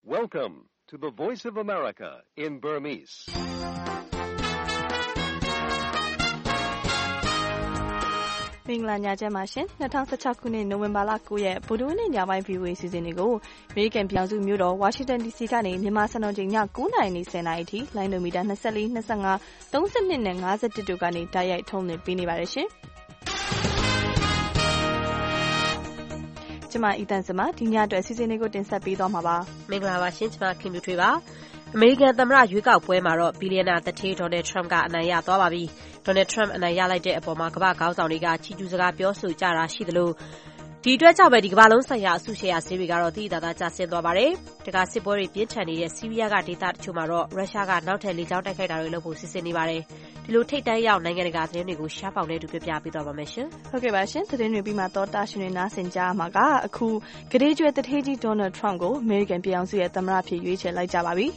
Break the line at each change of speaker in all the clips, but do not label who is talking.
Welcome to the Voice of America in Burmese.
။မင်္ဂလာညချမ်းပါရှင်။2016ခုနှစ်နိုဝင်ဘာလ9ရက်ဗုဒ္ဓဟူးနေ့ညပိုင်း VOA စီစဉ်တွေကိုအမေရိကန်ပြည်ထောင်စုမြို့တော် Washington DC ကနေမြန်မာစံတော်ချိန်ည9:10နာရီအထိလိုင်းနိုမီတာ24, 25, 32နဲ့51တို့ကနေတိုက်ရိုက်ထုတ်လွှင့်ပေးနေပါတယ်ရှင်။ကျွန်မအီတန်စမဒီညအတွက်စီစဉ်လေးကိုတင်ဆက်ပေးသွားမှာပါ
။မင်္ဂလာပါရှင်။ကျွန်မခင်ဗျူထွေးပါ။အမေရိကန်သမ္မတရွေးကောက်ပွဲမှာတော့ဘီလီယံနာသူဌေးဒေါ်နယ်ထရမ့်ကအနိုင်ရသွားပါပြီ။ဒေါ်နယ်ထရမ့်အနိုင်ရလိုက်တဲ့အပေါ်မှာကမ္ဘာ့ခေါင်းဆောင်တွေကချီးကျူးစကားပြောဆိုကြတာရှိသလိုဒီအတွက်ကြောင့်ပဲဒီကမ္ဘာလုံးဆိုင်ရာအစုရှယ်ယာဈေးတွေကတော့သိသိသာသာကျဆင်းသွားပါတယ်။တခါစစ်ပွဲတွေပြင်းထန်နေတဲ့ဆီးရီးယားကဒေသတချို့မှာတော့ရုရှားကနောက်ထပ်လေကြောင်းတိုက်ခိုက်တာတွေလုပ်ဖို့စီစဉ်နေပါတယ်။ဒီလိုထိပ်တန်းရောက်နိုင်ငံတကာသတင်းတွေကိုရှားပေါင်နဲ့တူပြပြပေးသွားပါမယ်ရှင်
။ဟုတ်ကဲ့ပါရှင်။သတင်းတွေပြီးမှတော့တာရှင်တွေနားဆင်ကြရမှာကအခုကတိကျွဲသူဌေးကြီးဒေါ်နယ်ထရမ့်ကိုအမေရိကန်ပြည်ထောင်စုရဲ့သမ္မတအဖြစ်ရွေးချယ်လိုက်ကြပါပြီ။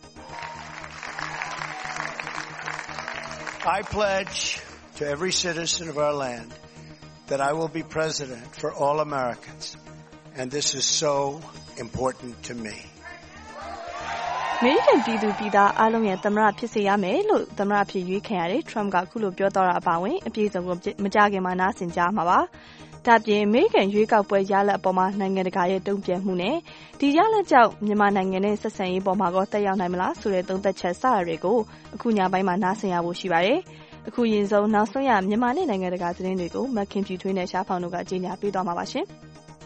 I pledge to every citizen of our land that I will be president for all Americans, and this is so important to me.
အမေရိကန်ပြည်သူပြည်သားအားလုံးရဲ့သမ္မတဖြစ်စေရမယ်လို့သမ္မတဖြစ်ရွေးခံရတဲ့ Trump ကအခုလိုပြောတော့တာအပါအဝင်အပြည့်စုံကိုမကြခင်မှာနားဆင်ကြမှာပါ။ဒါပြင်အမေရိကန်ရွေးကောက်ပွဲရလဒ်အပေါ်မှာနိုင်ငံတကာရဲ့တုံ့ပြန်မှုနဲ့ဒီရလဒ်ကြောင့်မြန်မာနိုင်ငံနဲ့ဆက်ဆံရေးပေါ်မှာတက်ရောက်နိုင်မလားဆိုတဲ့သုံးသပ်ချက်စတာတွေကိုအခုညပိုင်းမှာနားဆင်ရဖို့ရှိပါတယ်။အခုရင်ဆုံးနောက်ဆုံးရမြန်မာနဲ့နိုင်ငံတကာသတင်းတွေကိုမခင်ဖြူထွေးနဲ့ရှားဖောင်တို့ကကြေညာပေးသွားမှာပါရှင်။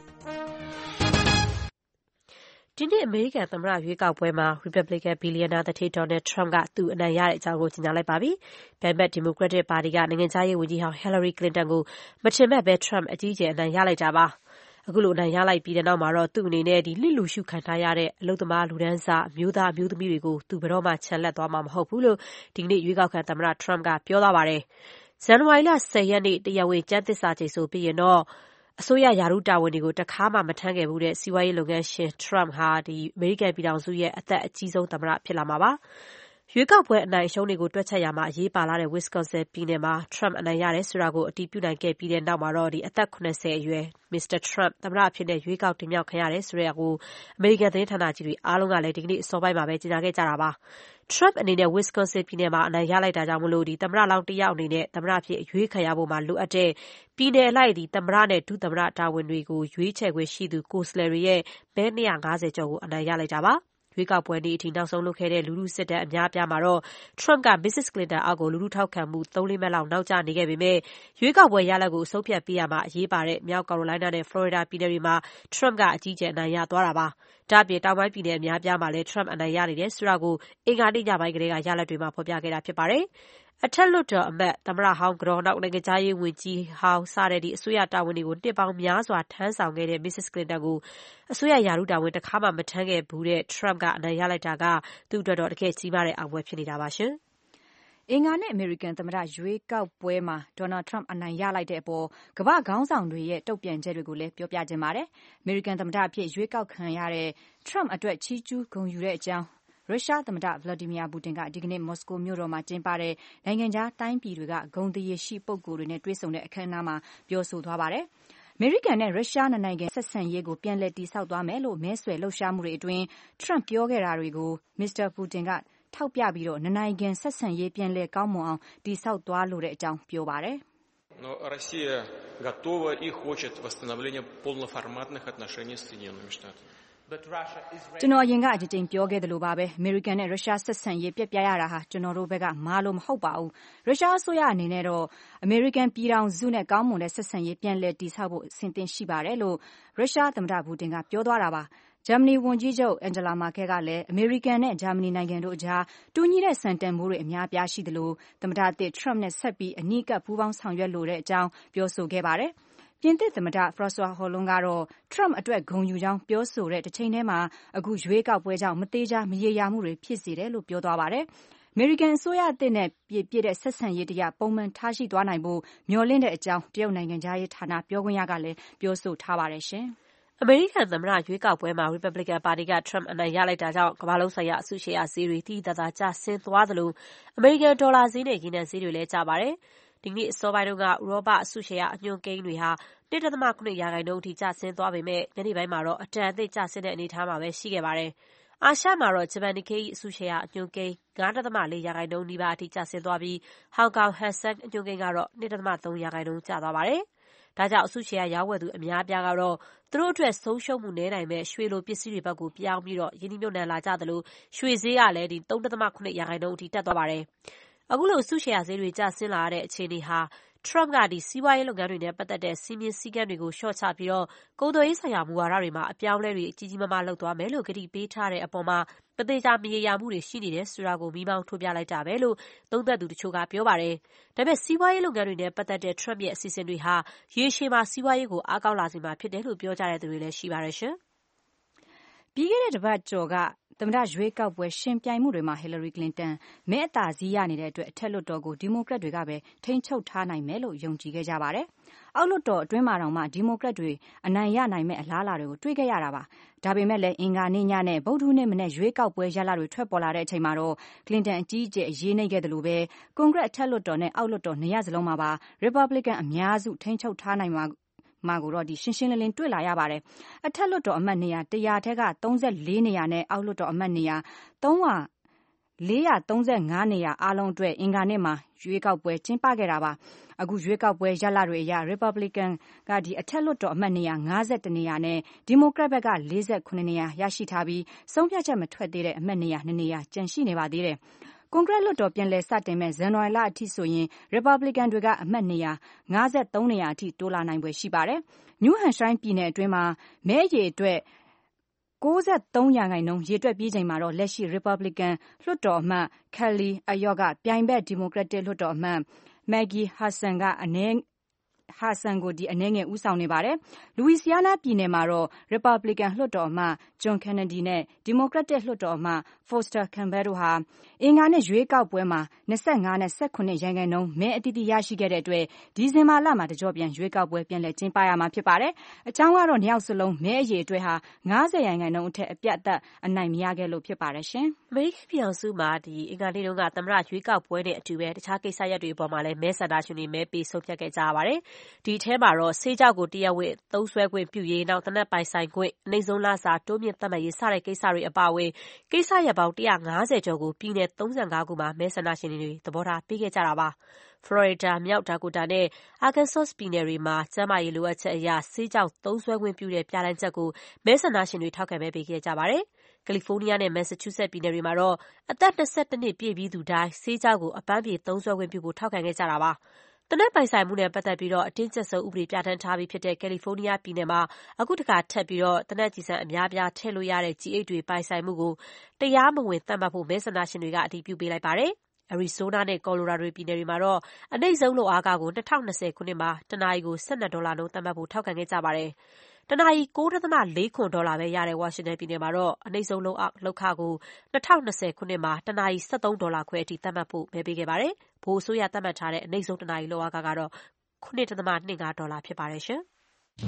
ဒီနေ့အမေရိကန်သမ္မတရွေးကောက်ပွဲမှာ Republican ဘီလီယံနာသူဌေးဒေါ်နယ်ထရမ့်ကသူအနိုင်ရတဲ့အကြောင်းကိုကြေညာလိုက်ပါပြီ။ပြိုင်ဘက် Democratic ပါတီကနိုင်ငံခြားရေးဝန်ကြီးဟောင်း Hillary Clinton ကိုမထင်မှတ်ဘဲ Trump အကြီးအကျယ်အနိုင်ရလိုက်တာပါ။အခုလိုအနိုင်ရလိုက်ပြီးတဲ့နောက်မှာတော့သူ့အနေနဲ့လစ်လျူရှုခံထားရတဲ့အလုပ်သမားလူတန်းစားအမျိုးသားအမျိုးသမီးတွေကိုသူဘယ်တော့မှချန်လှပ်သွားမှာမဟုတ်ဘူးလို့ဒီနေ့ရွေးကောက်ခံသမ္မတ Trump ကပြောသွားပါတယ်။ဇန်နဝါရီလ10ရက်နေ့တရားဝင်ကျမ်းသစ္စာကျိန်ဆိုပြီးရင်တော့အစိုးရယာရုတာဝန်တွေကိုတခါမှမထမ်းခဲ့ဘူးတဲ့စီးပွားရေးလုပ်ငန်းရှင် Trump ဟာအမေရိကန်ပြည်ထောင်စုရဲ့အသက်အကြီးဆုံးသမ္မတဖြစ်လာမှာပါ။ရွေးကောက်ပွဲအနိုင်အရှုံးတွေကိုတွက်ချက်ရမှာအရေးပါလာတဲ့ Wisconsin ပြည်နယ်မှာ Trump အနိုင်ရတယ်ဆိုတာကိုအတည်ပြုနိုင်ခဲ့ပြီးတဲ့နောက်မှာတော့အသက်70အရွယ် Mr. Trump သမ္မတအဖြစ်ရွေးကောက်တင်မြှောက်ခံရတယ်ဆိုတဲ့အမေရိကန်သတင်းဌာနကြီးတွေအားလုံးကလည်းဒီကနေ့အစောပိုင်းမှာပဲကြေညာခဲ့ကြတာပါ။ Trump အနေနဲ့ Wisconsin ပြည်နယ်မှာအနိုင်ရလိုက်တာကြောင့်သမ္မတလောင်းတစ်ယောက်အနေနဲ့သမ္မတအဖြစ်အရွေးခံရဖို့မှာလိုအပ်တဲ့ပြည်နယ်အလိုက်သမ္မတနဲ့ဒုသမ္မတတာဝန်တွေကိုရွေးချယ်ခွင့်ရှိသူကိုယ်စားလှယ်တွေရဲ့မဲ250ကျော်ကိုအနိုင်ရလိုက်တာပါ။ရွေးကောက်ပွဲနေ့အထိနောက်ဆုံးလုပ်ခဲ့တဲ့လူထုစစ်တမ်းအများအပြားမှာတော့ Trump က Mrs. Clinton အောက်ကိုလူထုထောက်ခံမှု 3-4 မှတ်လောက်နောက်ကျနေခဲ့ပေမဲ့ရွေးကောက်ပွဲရလဒ်ကိုအဆုံးဖြတ်ပေးရမှာအရေးပါတဲ့မြောက်ကာရိုလိုင်းနားနဲ့ဖလော်ရီဒါပြည်နယ်တွေမှာ Trump ကအကြီးအကျယ်အနိုင်ရသွားတာပါ။ဒါ့အပြင်တောင်ပိုင်းပြည်နယ်အများအပြားမှာလည်း Trump အနိုင်ရနေတယ်ဆိုတာကိုအင်္ဂါနေ့ညပိုင်းကတည်းကရလဒ်တွေမှာဖော်ပြခဲ့တာဖြစ်ပါတယ်။အထက်လွှတ်တော်အမတ်သမ္မတဟောင်းကတော်နောက်နိုင်ငံခြားရေးဝန်ကြီးဟောင်းစတဲ့အစိုးရတာဝန်တွေကိုနှစ်ပေါင်းများစွာထမ်းဆောင်ခဲ့တဲ့ Mrs. Clinton ကိုအစိုးရယာရုတာဝန်တစ်ခါမှမထမ်းခဲ့ဘူးတဲ့ Trump ကအနိုင်ရလိုက်တာကသူ့အတွက်တော့တကယ်ကြီးမားတဲ့အောင်ပွဲဖြစ်နေတာပါရှင်
။အင်္ဂါနေ့အမေရိကန်သမ္မတရွေးကောက်ပွဲမှာဒေါ်နယ်ထရမ့်အနိုင်ရလိုက်တဲ့အပေါ်ကမ္ဘာ့ခေါင်းဆောင်တွေရဲ့တုံ့ပြန်ချက်တွေကိုလည်းပြောပြခြင်းပါတယ်။အမေရိကန်သမ္မတအဖြစ်ရွေးကောက်ခံရတဲ့ထရမ့်အတွက်ချီးကျူးဂုဏ်ယူတဲ့အကြောင်းရုရှားသမ္မတဗလာဒီမီယာပူတင်ကဒီကနေ့မော်စကိုမြို့တော်မှာကျင်းပတဲ့နိုင်ငံခြားတိုင်းပြည်တွေကဂုဏ်သရေရှိပုဂ္ဂိုလ်တွေနဲ့တွေ့ဆုံတဲ့အခမ်းအနားမှာပြောဆိုသွားပါတယ်။အမေရိကန်နဲ့ရုရှားနှစ်နိုင်ငံဆက်ဆံရေးကိုပြန်လည်တည်ဆောက်သွားမယ်လို့မဲဆွယ်လှုပ်ရှားမှုတွေအတွင်းထရမ့်ပြောခဲ့တာတွေကိုမစ္စတာပူတင်ကထောက်ပြပြီးနှစ်နိုင်ငံဆက်ဆံရေးပြန်လည်ကောင်းမွန်အောင်တည်ဆောက်သွားလိုတဲ့အကြောင်းပြောပါတယ်
။ Но Россия готова и хочет восстановления полноформатных отношений с Соединенными Штатами.
ကျွန်တော်အရင်ကအကြိမ်ပြောခဲ့သလိုပါပဲအမေရိကန်နဲ့ရုရှားဆက်ဆံရေးပြက်ပြားရတာဟာကျွန်တော်တို့ဘက်ကမာလို့မဟုတ်ပါဘူးရုရှားအစိုးရအနေနဲ့တော့အမေရိကန်ပြည်ထောင်စုနဲ့ကောင်းမွန်တဲ့ဆက်ဆံရေးပြန်လည်တည်ဆောက်ဖို့အဆင်သင့်ရှိပါတယ်လို့ရုရှားသမ္မတပူတင်ကပြောသွားတာပါဂျာမနီဝန်ကြီးချုပ်အန်ဂျလာမာကဲကလည်းအမေရိကန်နဲ့ဂျာမနီနိုင်ငံတို့အကြားတူညီတဲ့စံတန်ဖိုးတွေအများအပြားရှိသလိုသမ္မတသစ်ထရမ့်နဲ့ဆက်ပြီးအနီးကပ်ပူးပေါင်းဆောင်ရွက်လိုတဲ့အကြောင်းပြောဆိုခဲ့ပါတယ်ပြင်သစ်သမ္မတ François Hollande ကတော့ Trump အတွက်ဂုဏ်ယူကြောင်းပြောဆိုတဲ့တစ်ချိန်တည်းမှာအခုရွေးကောက်ပွဲကြောင့်မသေးချာမရေရာမှုတွေဖြစ်စေတယ်လို့ပြောသွားပါတယ်။အမေရိကန်အစိုးရအသစ်နဲ့ပြည့်တဲ့ဆက်ဆံရေးတရားပုံမှန်ထားရှိသွားနိုင်ဖို့မျှော်လင့်တဲ့အကြောင်းတရုတ်နိုင်ငံသားရေးဌာနပြောခွင့်ရကလည်းပြောဆိုထားပါတယ်ရှင်
။အမေရိကန်သမ္မတရွေးကောက်ပွဲမှာ Republican ပါတီက Trump အနိုင်ရလိုက်တာကြောင့်ကမ္ဘာလုံးဆိုင်ရာအစုရှယ်ယာဈေးတွေသိသိသာသာကျဆင်းသွားသလိုအမေရိကန်ဒေါ်လာဈေးနဲ့ရေနံဈေးတွေလည်းကျပါတယ်။ဒီကနေ့အစောပိုင်းတုန်းကဥရောပအစုရှယ်ယာအညွှန်းကိန်းတွေဟာ 2.7% အထိကျဆင်းသွားပေမဲ့ညနေပိုင်းမှာတော့အတန်အသင့်ကျဆင်းတဲ့အနေအထားမှာပဲရှိခဲ့ပါတယ်။အာရှမှာတော့ဂျပန်နိခေအစုရှယ်ယာအညွှန်းကိန်း 9.4% နီးပါးအထိကျဆင်းသွားပြီးဟောင်ကောင်ဟန်ဆန်အညွှန်းကိန်းကတော့ 2.3% ကျသွားပါတယ်။ဒါကြောင့်အစုရှယ်ယာရောင်းဝယ်သူအများအပြားကတော့သူတို့အတွက်ဆုံးရှုံးမှုနည်းနိုင်မဲ့ရွှေလိုပစ္စည်းတွေဘက်ကိုပြောင်းပြီးရင်းနှီးမြှုပ်နှံလာကြသလိုရွှေဈေးကလည်း 3.7% အထိတက်သွားပါတယ်။အခုလိုအစုရှယ်ယာဈေးတွေကျဆင်းလာရတဲ့အခြေအနေဟာ Trump ကစီးပွားရေးလုပ်ငန်းတွေနဲ့ပတ်သက်တဲ့စည်းမျဉ်းစည်းကမ်းတွေကိုလျှော့ချပြီးကုန်သွယ်ရေးဆိုင်ရာမူဝါဒတွေမှာအပြောင်းအလဲတွေကြီးကြီးမားမားလုပ်သွားမယ်လို့ကတိပေးထားတဲ့အပေါ်မှာမသေချာမရေရာမှုတွေရှိနေတယ်ဆိုတာကိုမီးမောင်းထိုးပြလိုက်တာပဲလို့သုံးသပ်သူတချို့ကပြောပါတယ်။ဒါပေမဲ့စီးပွားရေးလုပ်ငန်းတွေနဲ့ပတ်သက်တဲ့ Trump ရဲ့အစီအစဉ်တွေဟာရေရှည်မှာစီးပွားရေးကိုအားကောင်းလာစေမှာဖြစ်တယ်လို့ပြောကြတဲ့သူတွေလည်းရှိပါတယ်ရှင်
။ပြီးခဲ့တဲ့တစ်ပတ်ကျော်ကသမ္မတရွေးကောက်ပွဲရှင်ပြိုင်မှုတွေမှာ Hillary Clinton မဲအသာစီးရနေတဲ့အတွက်အထက်လွှတ်တော်ကိုဒီမိုကရက်တွေကပဲထိန်းချုပ်ထားနိုင်မယ်လို့ယုံကြည်ခဲ့ကြပါတယ်။အောက်လွှတ်တော်အတွင်းမှာတောင်မှဒီမိုကရက်တွေအနိုင်ရနိုင်မဲ့အလားအလာတွေကိုတွေ့ခဲ့ရတာပါ။ဒါပေမဲ့လည်းအင်္ဂါနေ့ညနဲ့ဗုဒ္ဓဟူးနေ့မနေ့ရွေးကောက်ပွဲရလဒ်တွေထွက်ပေါ်လာတဲ့အချိန်မှာတော့ Clinton အကြီးအကျယ်အရေးနိမ့်ခဲ့တယ်လို့ပဲကွန်ဂရက်အထက်လွှတ်တော်နဲ့အောက်လွှတ်တော်နှစ်ရပ်စလုံးမှာပါ Republican အများစုထိန်းချုပ်ထားနိုင်မှာကိုတော့ရှင်းရှင်းလင်းလင်းတွေ့လာရပါတယ်။အထက်လွှတ်တော်အမတ်နေရာ100ထဲက34နေရာနဲ့အောက်လွှတ်တော်အမတ်နေရာ435နေရာအားလုံးအတွက်အင်္ဂါနေ့မှာရွေးကောက်ပွဲကျင်းပခဲ့တာပါ။အခုရွေးကောက်ပွဲရလဒ်တွေအရ Republican ကအထက်လွှတ်တော်အမတ်နေရာ51နေရာနဲ့ Democrat ဘက်က48နေရာရရှိထားပြီးဆုံးဖြတ်ချက်မထွက်သေးတဲ့အမတ်နေရာ2နေရာကျန်ရှိနေပါသေးတယ်။ကွန်ဂရက်လွှတ်တော်ပြန်လည်စတင်မဲ့ဇန်နဝါရီလအထိဆိုရင် Republican တွေကအမတ်နေရာ53နေရာအထိတိုးလာနိုင်ဖွယ်ရှိပါတယ်။ New Hampshire ပြည်နယ်အတွင်းမှာမဲအရေအတွက်93%ရေတွက်ပြီးချိန်မှာတော့လက်ရှိ Republican လွှတ်တော်အမတ် Kelly Ayotte ကပြိုင်ဘက် Democratic လွှတ်တော်အမတ် Maggie Hassan ကအနည်းငယ်ဦးဆောင်နေပါတယ်။ Louisiana ပြည်နယ်မှာတော့ Republican လွှတ်တော်အမတ် John Kennedy နဲ့ Democratic လွှတ်တော်အမတ် Foster Campbell တို့ဟာအင်္ဂါနေ့ရွေးကောက်ပွဲမှာ25နဲ့18%မဲအသီးသီးရရှိခဲ့တဲ့အတွက်ဒီဇင်ဘာလမှာတကျော့ပြန်ရွေးကောက်ပွဲပြန်လည်ကျင်းပရမှာဖြစ်ပါတယ်။အကြောင်းကတော့နှစ်ယောက်စလုံးမဲအရေအတွက်ဟာ50%အထက်အပြတ်အသတ်အနိုင်မရခဲ့လို့ဖြစ်ပါတယ်ရှင်
။အမေရိကန်ပြည်ထောင်စုမှာအင်္ဂါနေ့တုန်းကသမ္မတရွေးကောက်ပွဲနဲ့အတူပဲတခြားကိစ္စရပ်တွေအပေါ်မှာလည်းမဲဆန္ဒရှင်တွေမဲပေးဆုံးဖြတ်ခဲ့ကြရပါတယ်။ဒီထဲမှာတော့ဆေးကြောက်ကိုတရားဝင်သုံးစွဲခွင့်ပြုရေးနောက်သေနတ်ပိုင်ဆိုင်ခွင့်အနိမ့်ဆုံးလစာတိုးမြင့်သတ်မှတ်ရေးစတဲ့ကိစ္စတွေအပါအဝင်ကိစ္စရပ်ပေါင်း150ကျော်ကိုပြည်နယ်35ခုမှာမဲဆန္ဒရှင်တွေသဘောထားပေးခဲ့ကြတာပါ။ ဖလော်ရီဒါ၊မြောက်ဒါကိုတာနဲ့အာကန်ဆော့စ်ပြည်နယ်တွေမှာကျန်းမာရေးလိုအပ်ချက်အရဆေးကြောင့်သုံးစွဲခွင့်ပြုတဲ့ပြဋ္ဌာန်းချက်ကိုမဲဆန္ဒရှင်တွေထောက်ခံမဲပေးခဲ့ကြပါတယ်။ကယ်လီဖိုးနီးယားနဲ့မက်ဆာချူးဆက်ပြည်နယ်တွေမှာတော့အသက်22နှစ်ပြည့်ပြီးသူတိုင်းဆေးကြောင့်ကိုအပန်းဖြေသုံးစွဲခွင့်ပြုဖို့ထောက်ခံခဲ့ကြတာပါ။သေနတ်ပိုင်ဆိုင်မှုနဲ့ပတ်သက်ပြီးအတင်းကျပ်ဆုံးဥပဒေပြဋ္ဌာန်းထားပြီးဖြစ်တဲ့ကယ်လီဖိုးနီးယားပြည်နယ်မှာအခုတခါထပ်ပြီးသေနတ်ကျည်ဆံအများအပြားထည့်လို့ရတဲ့ကျည်အိတ်တွေပိုင်ဆိုင်မှုကိုတရားမဝင်သတ်မှတ်ဖို့မဲဆန္ဒရှင်တွေကအတည်ပြုပေးလိုက်ပါတယ်။ အရီဇိုးနားနဲ့ကော်လိုရာဒိုပြည်နယ်တွေမှာတော့အနိမ့်ဆုံးလုပ်အားခကို2020ခုနှစ်မှာတနာရီကို$12နှုန်းသတ်မှတ်ဖို့ထောက်ခံခဲ့ကြပါတယ်။တနာရီ$9.47ပဲရတဲ့ဝါရှင်တန်ပြည်နယ်မှာတော့အနိမ့်ဆုံးလုပ်ခကို2020ခုနှစ်မှာတနာရီ$13ခွဲအထိသတ်မှတ်ဖို့မဲပေးခဲ့ပါတယ်။ဗဟိုအစိုးရသတ်မှတ်ထားတဲ့အနိမ့်ဆုံးတနာရီလုပ်အားခကတော့$9.25ဖြစ်ပါတယ်ရှင်။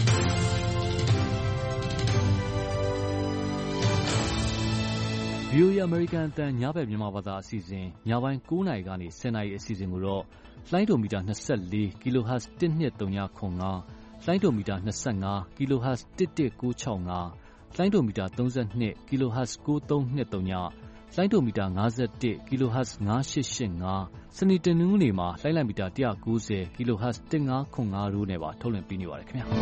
VOA အမေရိကန်အသံညဘက်မြန်မာဘာသာအစီအစဉ်ညပိုင်း9နာရီကနေ10နာရီအစီအစဉ်ကိုတော့လိုင်းဒိုမီတာ24 kHz 12305လိုင်းဒိုမီတာ25 kHz 11965လိုင်းဒိုမီတာ32 kHz 9323လိုင်းဒိုမီတာ51 kHz 9885စနေတနင်္ဂနွေမှာလိုင်းလံမီတာ190 kHz 1505တို့နဲ့ပါထုတ်လွှင့်ပေးနေပါတယ်ခင်ဗျာ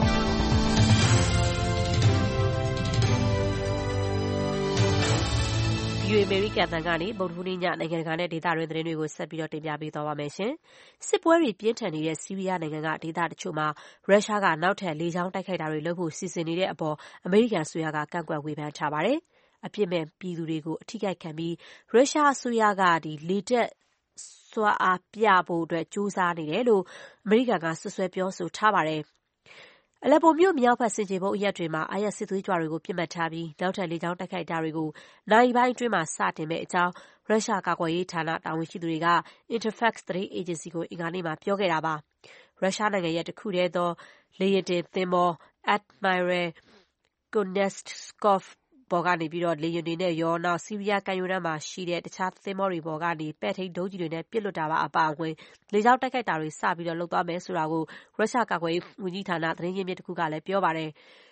VOA အမေရိကန်အသံကနေဗုဒ္ဓဟူးနေ့ညနိုင်ငံတကာနဲ့ဒေသတွင်းသတင်းတွေကိုဆက်ပြီးတင်ပြပေးသွားပါမယ်ရှင်။စစ်ပွဲတွေပြင်းထန်နေတဲ့ဆီးရီးယားနိုင်ငံကဒေသတချို့မှာရုရှားကနောက်ထပ်လေကြောင်းတိုက်ခိုက်တာတွေလုပ်ဖို့စီစဉ်နေတဲ့အပေါ်အမေရိကန်အစိုးရကကန့်ကွက်ဝေဖန်ထားပါတယ်။အပြစ်မဲ့ပြည်သူတွေကိုအထိခိုက်ခံပြီးရုရှားအစိုးရကလေတပ်စွမ်းအားပြဖို့ကြိုးစားနေတယ်လို့အမေရိကန်ကစွပ်စွဲပြောဆိုထားပါတယ်။အလက်ပိုမြို့မြောက်ဘက်ဆင်ခြေဖုံးအရပ်တွေမှာISစစ်သွေးကြွတွေကိုပစ်မှတ်ထားပြီးနောက်ထပ်လေကြောင်းတိုက်ခိုက်တာတွေကိုနာရီပိုင်းအတွင်းမှာစတင်မယ့်အကြောင်းရုရှားကာကွယ်ရေးဌာနတာဝန်ရှိသူတွေက Interfax သတင်းအေဂျင်စီကိုအင်္ဂါနေ့မှာပြောခဲ့တာပါ။ရုရှားနိုင်ငံရဲ့တခုတည်းသောလေယာဉ်တင်သင်္ဘော Admiral Konetskov ပေါ်ကနေလေယာဉ်တွေနဲ့ရောနောက်ဆီးရီးယားကမ်းရိုးတန်းမှာရှိတဲ့တခြားသင်္ဘောတွေပေါ်ကနေပဲ့ထိန်းဒုံးကျည်တွေနဲ့ပစ်လွှတ်တာပါအပါအဝင်လေကြောင်းတိုက်ခိုက်တာတွေစပြီးလုပ်သွားမယ်ဆိုတာကိုရုရှားကာကွယ်ရေးဝန်ကြီးဌာနသတင်းရင်းမြစ်တခုကလည်းပြောပါတယ်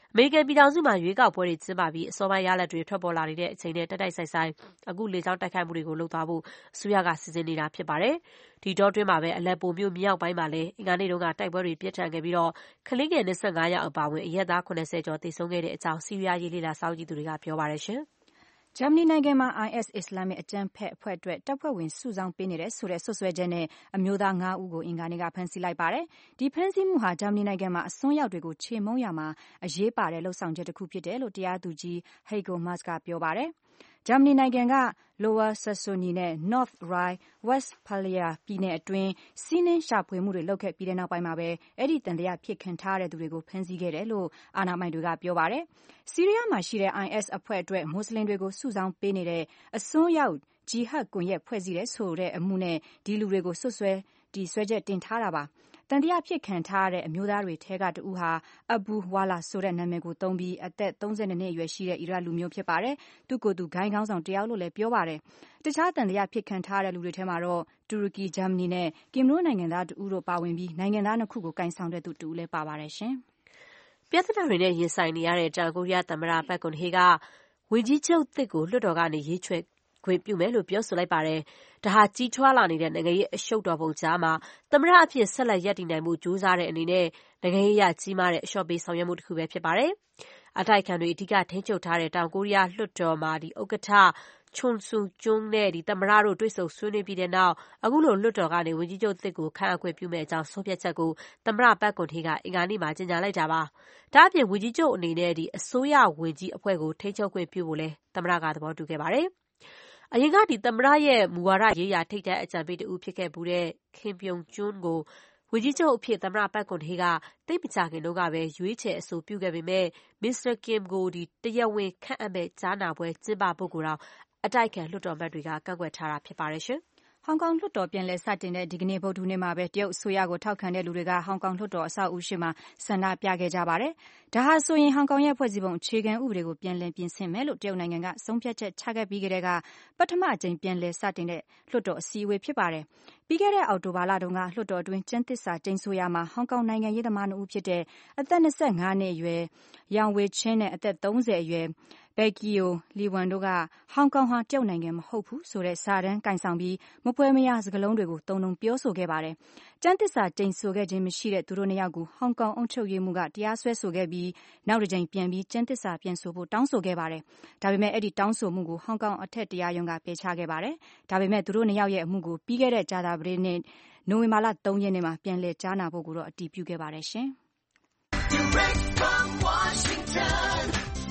အမေရိကန်ပြည်ထောင်စုမှာရွေးကောက်ပွဲတွေကျင်းပပြီးအစောပိုင်းရလဒ်တွေထွက်ပေါ်လာနေတဲ့အချိန်နဲ့တိုက်ဆိုင်အခုလေကြောင်းတိုက်ခိုက်မှုတွေကိုလုပ်သွားဖို့အစိုးရကစီစဉ်နေတာဖြစ်ပါတယ်။ဒီတောအတွင်းမှာပဲအလက်ပိုမြို့မြောက်ပိုင်းမှာလည်းအင်္ဂါနေ့တုန်းကတိုက်ပွဲတွေပြင်းထန်ခဲ့ပြီးကလေးငယ်25ယောက်အပါအဝင်အရက်သား80ကျော်သေဆုံးခဲ့တဲ့အကြောင်းဆီးရီးယားရေးလေ့လာစောင့်ကြည့်သူတွေကပြောပါတယ်ရှင်။
ဂျာမနီနိုင်ငံမှာ IS အစ္စလာမစ်အကြမ်းဖက်အဖွဲ့အတွက်တပ်ဖွဲ့ဝင်စုဆောင်းပေးနေတဲ့ဆိုတဲ့စွပ်စွဲချက်နဲ့အမျိုးသား5ဦးကိုအင်္ဂါနေ့ကဖမ်းဆီးလိုက်ပါတယ်။ဒီဖမ်းဆီးမှုဟာဂျာမနီနိုင်ငံမှာအစွန်းရောက်တွေကိုချေမှုန်းရာမှာအရေးပါတဲ့လှုပ်ဆောင်ချက်တစ်ခုဖြစ်တယ်လို့တရားသူကြီး Heiko Maas ကပြောပါတယ်။ဂျာမနီနိုင်ငံက Lower Saxony နဲ့ North Rhine-Westphalia ပြည်နယ်အတွင်းစီးနင်းရှာဖွေမှုတွေလုပ်ခဲ့ပြီးတဲ့နောက်ပိုင်းမှာပဲအဲ့ဒီတန်တရားဖြစ်ခံထားရတဲ့သူတွေကိုဖမ်းဆီးခဲ့တယ်လို့အာဏာပိုင်တွေကပြောပါတယ်။ဆီးရီးယားမှာရှိတဲ့ IS အဖွဲ့အတွက်မွတ်စလင်တွေကိုစုဆောင်းပေးနေတဲ့အစွန်းရောက်ဂျီဟတ်ကွန်ရက်ဖွဲ့စည်းတဲ့ဆိုတဲ့အမှုနဲ့ဒီလူတွေကိုစွပ်စွဲချက်တင်ထားတာပါ။တန်တရားဖြစ်ခံထားရတဲ့အမျိုးသားတွေထဲကတဦးဟာ Abu Wala ဆိုတဲ့နာမည်ကိုသုံးပြီးအသက်32နှစ်အရွယ်ရှိတဲ့အီရတ်လူမျိုးဖြစ်ပါတယ်။သူ့ကိုယ်သူဂိုင်းခေါင်းဆောင်တယောက်လို့လည်းပြောပါတယ်။တခြားတန်တရားဖြစ်ခံထားရတဲ့လူတွေထဲမှာတော့တူရကီဂျာမနီနဲ့ကင်မရိုးနိုင်ငံသားတဦးတို့ပါဝင်ပြီးနိုင်ငံသား2ခုကိုကင်ဆောင်တဲ့သူတဦးလည်းပါပါတယ်ရှင်
။ပြဿနာတွေနဲ့ရင်ဆိုင်နေရတဲ့တောင်ကိုရီးယားသမ္မတပက်ကွန်ဟေကဝန်ကြီးချုပ်သစ်ကိုလွှတ်တော်ကနေရွေးချယ်ခွင့်ပြုမယ်လို့ပြောဆိုလိုက်ပါတယ်။ဒါဟာကြီးထွားလာနေတဲ့နိုင်ငံရေးအရှုပ်တော်ပုံကြားမှာသမ္မတအဖြစ်ဆက်လက်ရပ်တည်နိုင်မှုကြိုးစားတဲ့အနေနဲ့နိုင်ငံရေးအရကြီးမားတဲ့အလျှော့ပေးဆောင်ရွက်မှုတစ်ခုပဲဖြစ်ပါတယ်။အတိုက်အခံတွေအဓိကထိန်းချုပ်ထားတဲ့တောင်ကိုရီးယားလွှတ်တော်မှာဥက္ကဋ္ဌချွန်ဆူကျွန်းနဲ့သမ္မတတို့တွေ့ဆုံဆွေးနွေးပြီးတဲ့နောက်အခုလိုလွှတ်တော်ကနေဝန်ကြီးချုပ်သစ်ကိုခန့်အပ်ခွင့်ပြုမယ့်အကြောင်းဆုံးဖြတ်ချက်ကိုသမ္မတပက်ကွန်ဟေကအင်္ဂါနေ့မှာကြေညာလိုက်တာပါ။ဒါ့အပြင်ဝန်ကြီးချုပ်အနေနဲ့အစိုးရဝန်ကြီးအဖွဲ့ကိုထိန်းချုပ်ခွင့်ပြုဖို့လည်းသမ္မတကသဘောတူခဲ့ပါတယ်။အရင်ကသမ္မတရဲ့မူဝါဒရေးရာထိပ်တန်းအကြံပေးတဦးဖြစ်ခဲ့ဘူးတဲ့ခင်ပြုံကျွန်းကိုဝန်ကြီးချုပ်အဖြစ်သမ္မတပက်ကွန်ဟေကသိပ်မကြာခင်တုန်းကပဲရွေးချယ်အဆိုပြုခဲ့ပေမဲ့မစ္စတာကင်ကိုတရားဝင်ခန့်အပ်မဲ့ကြားနာပွဲကျင်းပဖို့ကိုတော့အတိုက်အခံလွှတ်တော်အမတ်တွေကကန့်ကွက်ထားတာဖြစ်ပါတယ်ရှင်။
ဟောင်ကောင်လွှတ်တော်ပြန်လည်စတင်တဲ့ဒီကနေ့ဗုဒ္ဓဟူးနေ့မှာပဲတရုတ်အစိုးရကိုထောက်ခံတဲ့လူတွေကဟောင်ကောင်လွှတ်တော်အဆောက်အဦရှေ့မှာဆန္ဒပြခဲ့ကြပါတယ်။ဒါဟာဆိုရင်ဟောင်ကောင်ရဲ့ဖွဲ့စည်းပုံအခြေခံဥပဒေကိုပြန်လည်ပြင်ဆင်မယ်လို့တရုတ်နိုင်ငံကဆုံးဖြတ်ချက်ချခဲ့ပြီးကတည်းကပထမအကြိမ်ပြန်လည်စတင်တဲ့လွှတ်တော်အစည်းအဝေးဖြစ်ပါတယ်။ပြီးခဲ့တဲ့အောက်တိုဘာလတုန်းကလွှတ်တော်အတွင်းကျမ်းသစ္စာကျိန်ဆိုရာမှာဟောင်ကောင်နိုင်ငံရေးသမား2ဦးဖြစ်တဲ့အသက်25နှစ်အရွယ်ရောင်ဝေချင်းနဲ့အသက်30အရွယ်ဘက်ကီယိုလီဝန်တို့ကဟောင်ကောင်ဟာတရုတ်နိုင်ငံမဟုတ်ဘူးဆိုတဲ့စာတမ်းကင်ဆောင်ပြီးမပွဲမရစကားလုံးတွေကိုတုံတုံပြောဆိုခဲ့ပါတယ်။ကျမ်းသစ္စာကျိန်ဆိုခဲ့ခြင်းမရှိတဲ့သူတို့2ယောက်ကိုဟောင်ကောင်အုပ်ချုပ်ရေးမှူးကတရားစွဲဆိုခဲ့ပြီးနောက်တစ်ကြိမ်ပြန်ပြီးကျမ်းသစ္စာပြန်ဆိုဖို့တောင်းဆိုခဲ့ပါတယ်။ဒါပေမဲ့အဲ့ဒီတောင်းဆိုမှုကိုဟောင်ကောင်အထက်တရားရုံးကပယ်ချခဲ့ပါတယ်။ဒါပေမဲ့သူတို့2ယောက်ရဲ့အမှုကိုပြီးခဲ့တဲ့ကြာသပတေးနေ့နိုဝင်ဘာလ3ရက်နေ့မှာပြန်လည်ကြားနာဖို့ကိုတော့အတည်ပြုခဲ့ပါတယ်ရှင်။ Direct from Washington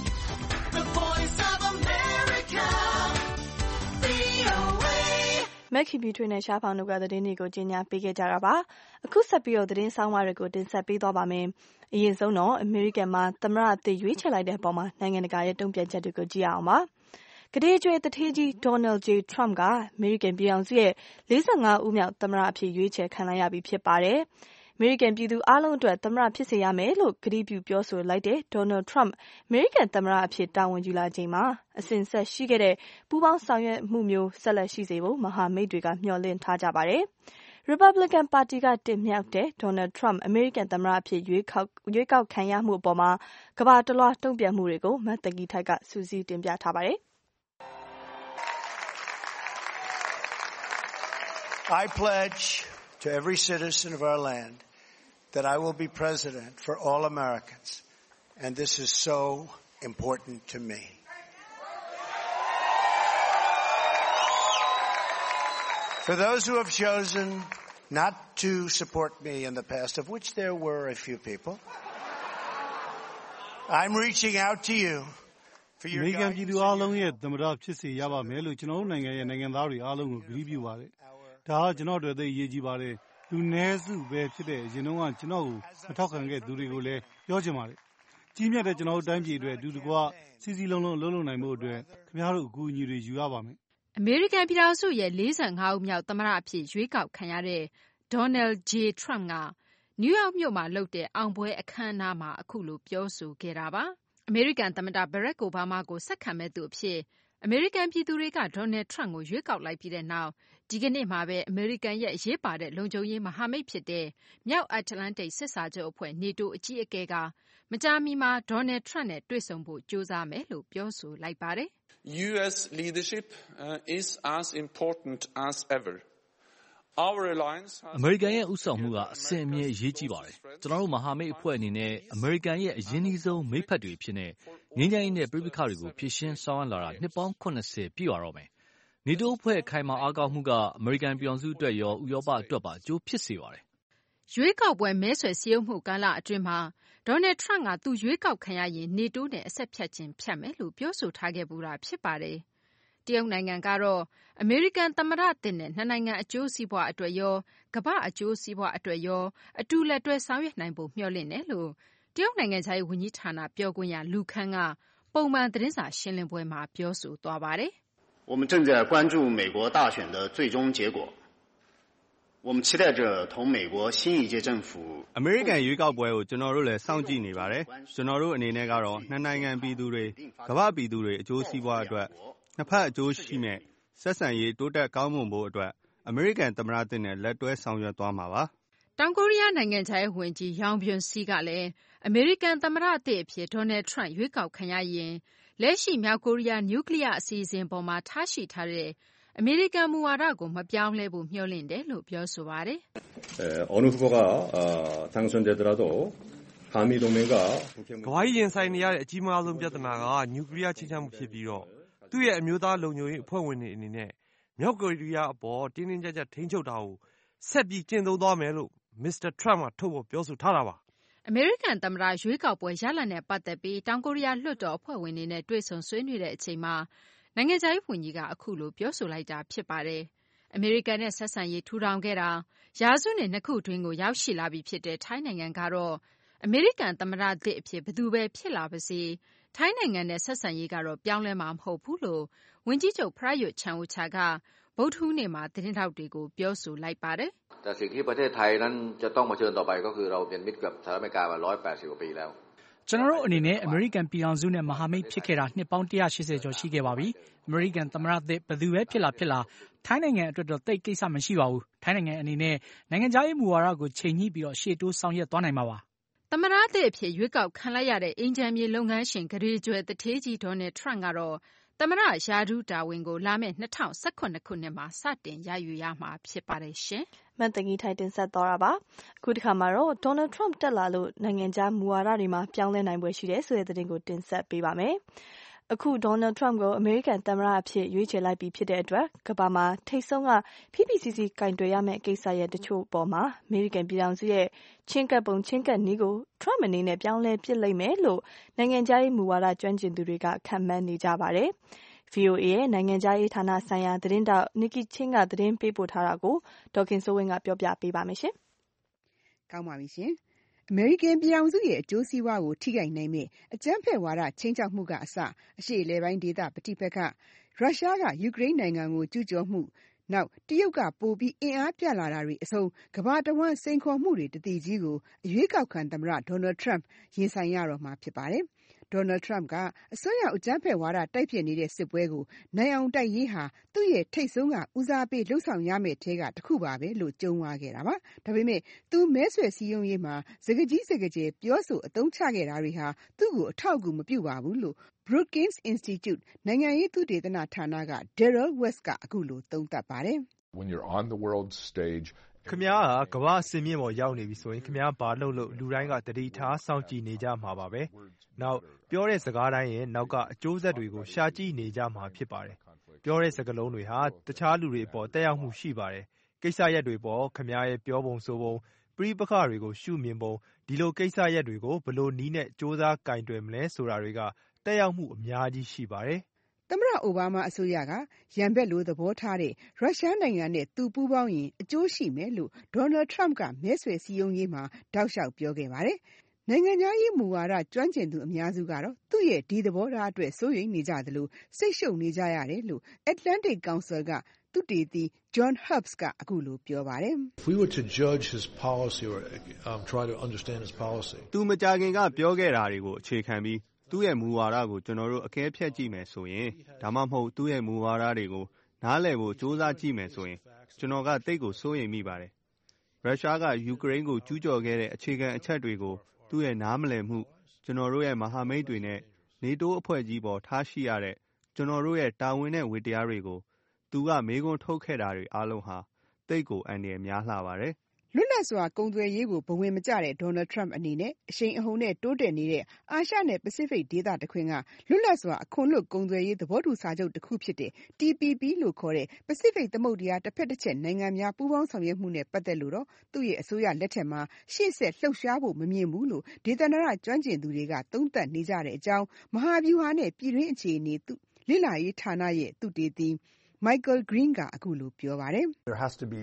မက်ခီဘီထွေးနဲ့ရှားဖောင်တို့ကသတင်းတွေကိုကြီးညာပေးခဲ့ကြတာပါ။အခုဆက်ပြီးတော့သတင်းဆောင်မတွေကိုတင်ဆက်ပေးသွားပါမယ်။အရင်ဆုံးတော့အမေရိကန်မှာသမ္မတအသစ်ရွေးချယ်လိုက်တဲ့အပေါ်မှာနိုင်ငံတကာရဲ့တုံ့ပြန်ချက်တွေကိုကြည့်အောင်ပါ။ကတိအကျွေးတထေးကြီး Donald J. Trump ကအမေရိကန်ပြည်ထောင်စုရဲ့45ဦးမြောက်သမ္မတအဖြစ်ရွေးချယ်ခံလိုက်ရပြီဖြစ်ပါတယ်။အမေရိကန်ပြည်သူအားလုံးအတွက်သမ္မတဖြစ်စေရမယ်လို့ကတိပြုပြောဆိုလိုက်တဲ့ Donald Trump အမေရိကန်သမ္မတအဖြစ်တာဝန်ယူလာချိန်မှာအစဉ်ဆက်ရှိခဲ့တဲ့ပူးပေါင်းဆောင်ရွက်မှုမျိုးဆက်လက်ရှိစေဖို့မဟာမိတ်တွေကမျှော်လင့်ထားကြပါတယ်။ Republican ပါတီကတင်မြှောက်တဲ့ Donald Trump အမေရိကန်သမ္မတအဖြစ်ရွေးကောက်ခံရမှုအပေါ်မှာကမ္ဘာတလွှားတုံ့ပြန်မှုတွေကိုမတ်တကီထိုက်ကစူးစီးတင်ပြထားပါတယ်
။ I pledge to every citizen of our land that I will be president for all Americans, and this is so important to me. For those who have chosen not to support me in the past, of which there were a few people, I'm reaching out to you for your guidance.
ပြည်သူအားလုံးရဲ့သမ္မတဖြစ်စေရပါမယ်လို့ကျွန်တော်တို့နိုင်ငံရဲ့နိုင်ငံသားတွေအားလုံးကိုကတိပြုပါတယ်။ဒါကကျွန်တော်တို့သိရေးကြည့်ပါတယ်။လူနည်းစုပဲဖြစ်တဲ့အရင်တုန်းကကျွန်တော်ကိုမထောက်ခံခဲ့သူတွေကိုလည်းပြောချင်ပါတယ်။ကြီးမြတ်တဲ့ကျွန်တော်တို့တိုင်းပြည်အတွက်အတူတကွစီစီလုံးလုံးအလုပ်လုပ်နိုင်မှုအတွက်ခင်ဗျားတို့အကူအညီတွေယူရပါမယ်
။အမေရိကန်ပြည်ထောင်စုရဲ့45ဦးမြောက်သမ္မတအဖြစ်ရွေးကောက်ခံရတဲ့ Donald J. Trump ကနယူးယောက်မြို့မှာလုပ်တဲ့အောင်ပွဲအခမ်းအနားမှာအခုလိုပြောဆိုခဲ့တာပါ။အမေရိကန်သမ္မတ Barack Obama ကိုဆက်ခံမဲ့သူအဖြစ်အမေရိကန်ပြည်သူတွေကဒေါ်နယ်ထရန့်ကိုရွေးကောက်လိုက်ပြီးတဲ့နောက်ဒီကနေ့မှာပဲအမေရိကန်ရဲ့အရေးပါတဲ့လုံခြုံရေးမဟာမိတ်ဖြစ်တဲ့မြောက်အတ္တလန္တိတ်စစ်စာချုပ်အဖွဲ့ NATO အကြီးအကဲကမကြာမီမှာဒေါ်နယ်ထရန့်နဲ့တွေ့ဆုံဖို့ကြိုးစားမယ်လို့ပြောဆိုလိုက်ပါတယ်။
US leadership is as important as ever.
အမေရိကန်ရဲ့ဦးဆောင်မှုကအစဉ်အမြဲအရေးကြီးပါတယ်။ကျွန်တော်တို့မဟာမိတ်အဖွဲ့အနေနဲ့အမေရိကန်ရဲ့အရင်းနှီးဆုံးမိတ်ဖက်တွေဖြစ်တဲ့ငြိမ်းချမ်းရေးနဲ့ပြည်ပခါတွေကိုဖြည့်ရှင်းဆောင်ရွက်လာတာနှစ်ပေါင်း80ပြည့်ပါတော့မယ်။ NATO အဖွဲ့ခိုင်မာအားကောင်းမှုကအမေရိကန်ပြည်ထောင်စုအတွက်ရောဥရောပအတွက်ပါအကျိုးဖြစ်စေပါတယ်
။ရွေးကောက်ပွဲမဲဆွယ်စည်းရုံးမှုကာလအတွင်းမှာဒေါ်နယ်ထရန့်ကသူရွေးကောက်ခံရရင် NATO နဲ့အဆက်ဖြတ်ခြင်းဖြတ်မယ်လို့ပြောဆိုထားခဲ့ဘူးတာဖြစ်ပါတယ်။တရုတ်နိုင်ငံကတော့အမေရိကန်သမ္မတသစ်နဲ့နှစ်နိုင်ငံအကျိုးစီးပွားအတွက်ရောကမ္ဘာအကျိုးစီးပွားအတွက်ရောအတူလက်တွဲဆောင်ရွက်နိုင်ဖို့မျှော်လင့်တယ်လို့တရုတ်နိုင်ငံခြားရေးဝန်ကြီးဌာနပြောခွင့်ရလူခန်းကပုံမှန်သတင်းစာရှင်းလင်းပွဲမှာပြောဆိုသွားပါတယ်
။我们正在关注美国大选的最终结果。我们期待着同美国新一届政府
အမေရိကန်ရွေးကောက်ပွဲကိုကျွန်တော်တို့လည်းစောင့်ကြည့်နေပါတယ်။ကျွန်တော်တို့အနေနဲ့ကတော့နှစ်နိုင်ငံပြည်သူတွေကမ္ဘာပြည်သူတွေအကျိုးစီးပွားအတွက်နှစ်ဖက်အကျိုးရှိမဲ့ဆက်ဆံရေးတိုးတက်ကောင်းမွန်ဖို့အတွက်အမေရိကန်သမ္မတသစ်နဲ့လက်တွဲဆောင်ရွက်သွားမှာပါ
။တောင်ကိုရီးယားနိုင်ငံခြားရေးဝန်ကြီးယောင်ဘျွန်စီကလည်းအမေရိကန်သမ္မတသစ်အဖြစ်ဒေါ်နယ်ထရန့်ရွေးကောက်ခံရရင်လက်ရှိမြောက်ကိုရီးယားနျူကလ িয়ার အစီအစဉ်ပေါ်မှာထားရှိထားတဲ့အမေရိကန်မူဝါဒကိုမပြောင်းလဲဖို့မျှော်လင့်တယ်လို့ပြောဆိုပါတယ်
။어느 후보가 당선되더라도 한미 동맹과
ကမ္ဘာကြီးရင်ဆိုင်နေရတဲ့အကြီးမားဆုံးပြဿနာကနျူကလ িয়ার ချိတ်ဆက်မှုဖြစ်ပြီးတော့သူ့ရဲ့အမျိုးသားလုံခြုံရေးအဖွဲ့ဝင်တွေအနေနဲ့မြောက်ကိုရီးယားအပေါ်တင်းတင်းကြပ်ကြပ်ထိန်းချုပ်တာကိုဆက်ပြီးကျင့်သုံးသွားမယ်လို့မစ္စတာထရန့်ကထုတ်ဖော်ပြောဆိုထားတာပါ
။အမေရိကန်သမ္မတရွေးကောက်ပွဲရလဒ်နဲ့ပတ်သက်ပြီးတောင်ကိုရီးယားလွှတ်တော်အဖွဲ့ဝင်တွေနဲ့တွေ့ဆုံဆွေးနွေးတဲ့အချိန်မှာနိုင်ငံခြားရေးဝန်ကြီးကအခုလိုပြောဆိုလိုက်တာဖြစ်ပါတယ်။အမေရိကန်နဲ့ဆက်ဆံရေးထူထောင်ခဲ့တာရာစုနှစ်နှစ်ခုတွင်းကိုရောက်ရှိလာပြီဖြစ်တဲ့ထိုင်းနိုင်ငံကတော့အမေရိကန်သမ္မတသစ်အဖြစ်ဘယ်သူပဲဖြစ်လာပါစေထိုင်းနိုင်ငံနဲ့ဆက်ဆံရေးကတော့ပြောင်းလဲမှာမဟုတ်ဘူးလို့ဝန်ကြီးချုပ်ပရာရွတ်ချန်အိုချာကဗုဒ္ဓဟူးနေ့မှာသတင်းထောက်တွေကိုပြောဆိုလိုက်ပါတယ်
။แต่สิ่งที่ประเทศไทยนั้นจะต้องเผชิญต่อไปก็คือเราเป็นมิตรกับสหรัฐอเมริกามา180กว่าปีแล้ว
ကျွန်တော်တို့အနေနဲ့အမေရိကန်ပြည်ထောင်စုနဲ့မဟာမိတ်ဖြစ်ခဲ့တာနှစ်ပေါင်း180ကျော်ရှိခဲ့ပါပြီ။အမေရိကန်သမ္မတသစ်ဘယ်သူပဲဖြစ်လာထိုင်းနိုင်ငံအတွက်တော့သိပ်ကိစ္စမရှိပါဘူး။ထိုင်းနိုင်ငံအနေနဲ့နိုင်ငံခြားရေးမူဝါဒကိုချိန်ညှိပြီးတော့ရှေ့တိုးဆောင်ရွက်သွားနိုင်မှာပါ
။သမ္မတသစ်အဖြစ်ရွေးကောက်ခံလိုက်ရတဲ့အိမ်ခြံမြေလုပ်ငန်းရှင်ဂရေကြွယ်တထေးကြီးဒေါ်နယ်ထရန့်ကတော့သမ္မတရာထူးတာဝန်ကိုလာမယ့်2018ခုနှစ်မှာစတင်ရယူရမှာဖြစ်ပါတယ်ရှင်
။မန်တဂီထိုင်တင်ဆက်သွားတာပါ။အခုတစ်ခါမှာတော့ဒေါ်နယ်ထရန့်တက်လာလို့နိုင်ငံခြားမူဝါဒတွေမှာပြောင်းလဲနိုင်ပွဲရှိတယ်ဆိုတဲ့သတင်းကိုတင်ဆက်ပေးပါမယ်။အခုဒေါ်နယ်ထရန့်ကိုအမေရိကန်သမ္မတအဖြစ်ရွေးချယ်လိုက်ပြီးဖြစ်တဲ့အတွက်ကမ္ဘာမှာထိပ်ဆုံးကဖိဖိစီးစီးကင်တွယ်ရမယ့်ကိစ္စရဲ့တချို့ပေါ်မှာအမေရိကန်ပြည်ထောင်စုရဲ့ချင်းကပ်ပုံချင်းကပ်နည်းကိုထရန့်အနေနဲ့ပြောင်းလဲပစ်လိုက်မယ်လို့နိုင်ငံခြားရေးမူဝါဒကျွမ်းကျင်သူတွေကခန့်မှန်းနေကြပါတယ်။ VOA ရဲ့နိုင်ငံခြားရေးဌာနဆိုင်ရာသတင်းတောက် Nikki Ching ကသတင်းပေးပို့ထားတာကိုဒေါ်ခင်စိုးဝင်းကပြောပြပေးပါမယ်ရှင်
။ကောင်းပါပြီရှင်။အမေရိကန်ပြည်ထောင်စုရဲ့အကျိုးစီးပွားကိုထိခိုက်နိုင်မယ့်အကြမ်းဖက်ဝါဒခြိမ်းခြောက်မှုကအစအရှေ့အလယ်ပိုင်းဒေသပဋိပက္ခရုရှားကယူကရိန်းနိုင်ငံကိုကျူးကျော်မှုနောက်တရုတ်ကပိုပြီးအင်အားပြလာတာတွေအဆုံးကမ္ဘာတဝန်းစိန်ခေါ်မှုတွေတတိကြီးကိုအရွေးကောက်ခံသမ္မတဒေါ်နယ်ထရန့်ရင်ဆိုင်ရတော့မှာဖြစ်ပါတယ်။ဒေါ်နယ်ထရန့်ကအစိုးရအကြမ်းဖက်ဝါဒတိုက်ဖြစ်နေတဲ့စစ်ပွဲကိုနိုင်အောင်တိုက်ရေးဟာသူ့ရဲ့ထိပ်ဆုံးကဦးစားပေးလှုပ်ဆောင်ရမယ့်ထဲကတစ်ခုပါပဲလို့ကြုံဝါခဲ့တာပါ။ဒါပေမဲ့သူမဲဆွယ်စည်းရုံးရေးမှာစကားကြီးစကားကျယ်ပြောဆိုအသုံးချခဲ့တာတွေဟာသူ့ကိုအထောက်အကူမပြုပါဘူးလို့ Brookings Institute နိုင်ငံရေးသုတေသနဌာနက Daryl West ကအခုလိုသုံးသပ်ပါတယ်။
When you're on the world stage
ခင်ဗျားဟာကမ္ဘာစင်မြင့်ပေါ်ရောက်နေပြီဆိုရင်ခင်ဗျားဘာလုပ်လို့လူတိုင်းကတတိထားစောင့်ကြည့်နေကြမှာပါပဲ။နောက်ပြောတဲ့စကားတိုင်းရဲ့နောက်ကအကျိုးဆက်တွေကိုရှာကြည့်နေကြမှာဖြစ်ပါတယ်။ပြောတဲ့စကားလုံးတွေဟာတခြားလူတွေအပေါ်တက်ရောက်မှုရှိပါတယ်။ကိစ္စရပ်တွေပေါ်ခင်ဗျားရဲ့ပြောပုံဆိုပုံပရိပက္ခတွေကိုရှုမြင်ပုံဒီလိုကိစ္စရပ်တွေကိုဘလို့နီးနဲ့စ조사ကင်တွယ်မလဲဆိုတာတွေကတက်ရောက်မှုအများကြီးရှိပါတယ်
။သမ္မတအိုဘားမားအစိုးရကရန်ဘက်လိုသဘောထားတဲ့ရုရှားနိုင်ငံနဲ့သူပူးပေါင်းရင်အကျိုးရှိမယ်လို့ဒေါ်နယ်ထရန့်ကမဲဆွယ်စည်းရုံးရေးမှာတောက်လျှောက်ပြောခဲ့ပါတယ်။နိုင်ငံခြားရေးမူဝါဒကျွမ်းကျင်သူအများစုကတော့သူ့ရဲ့ဒီသဘောထားအတွက်စိုးရိမ်နေကြသလိုစိတ်ရှုပ်နေကြရတယ်လို့ Atlantic Council ကသုတေသီ John Herbst ကအခုလိုပြောပါတယ်။
If we were to judge his policy or try to understand his policy
သူမကြခင်ကပြောခဲ့တာတွေကိုအခြေခံပြီးသူ့ရဲ့မူဝါဒကိုကျွန်တော်တို့အကဲဖြတ်ကြည့်မယ်ဆိုရင်ဒါမှမဟုတ်သူ့ရဲ့မူဝါဒတွေကိုနားလည်ဖို့စူးစမ်းကြည့်မယ်ဆိုရင်ကျွန်တော်ကသိပ်ကိုစိုးရိမ်မိပါတယ်။ရုရှားကယူကရိန်းကိုကျူးကျော်ခဲ့တဲ့အခြေခံအချက်တွေကိုသူ့ရဲ့နားမလည်မှုကျွန်တော်တို့ရဲ့မဟာမိတ်တွေနဲ့နေတိုးအဖွဲ့ကြီးပေါ်ထားရှိရတဲ့ကျွန်တော်တို့ရဲ့တာဝန်နဲ့ဝတ္တရားတွေကိုသူကမေးခွန်းထုတ်ခဲ့တာတွေအားလုံးဟာသိပ်ကိုအန္တရာယ်များလှပါတယ်။
လွတ်လပ်စွာကုန်သွယ်ရေးကိုဘဝင်မကျတဲ့ Donald Trump အနေနဲ့အရှိန်အဟုန်နဲ့တိုးတက်နေတဲ့အာရှနဲ့ပစိဖိတ်ဒေသတခွင်ကလွတ်လပ်စွာအခွန်လွတ်ကုန်သွယ်ရေးသဘောတူစာချုပ်တစ်ခုဖြစ်တဲ့ TPP လို့ခေါ်တဲ့ပစိဖိတ်သမုဒ္ဒရာတစ်ဖက်တစ်ချက်နိုင်ငံများပူးပေါင်းဆောင်ရွက်မှုနဲ့ပတ်သက်လို့တော့သူ့ရဲ့အစိုးရလက်ထက်မှာရှေ့ဆက်လှုပ်ရှားဖို့မမြင်ဘူးလို့ဒေသနာရကျွမ်းကျင်သူတွေကသုံးသပ်နေကြတဲ့အကြောင်းမဟာဗျူဟာနဲ့ပြည်တွင်းအခြေအနေလေ့လာရေးဌာနရဲ့သုတေသီ Michael Green ကအခုလိုပြောပါတယ်။
There has to be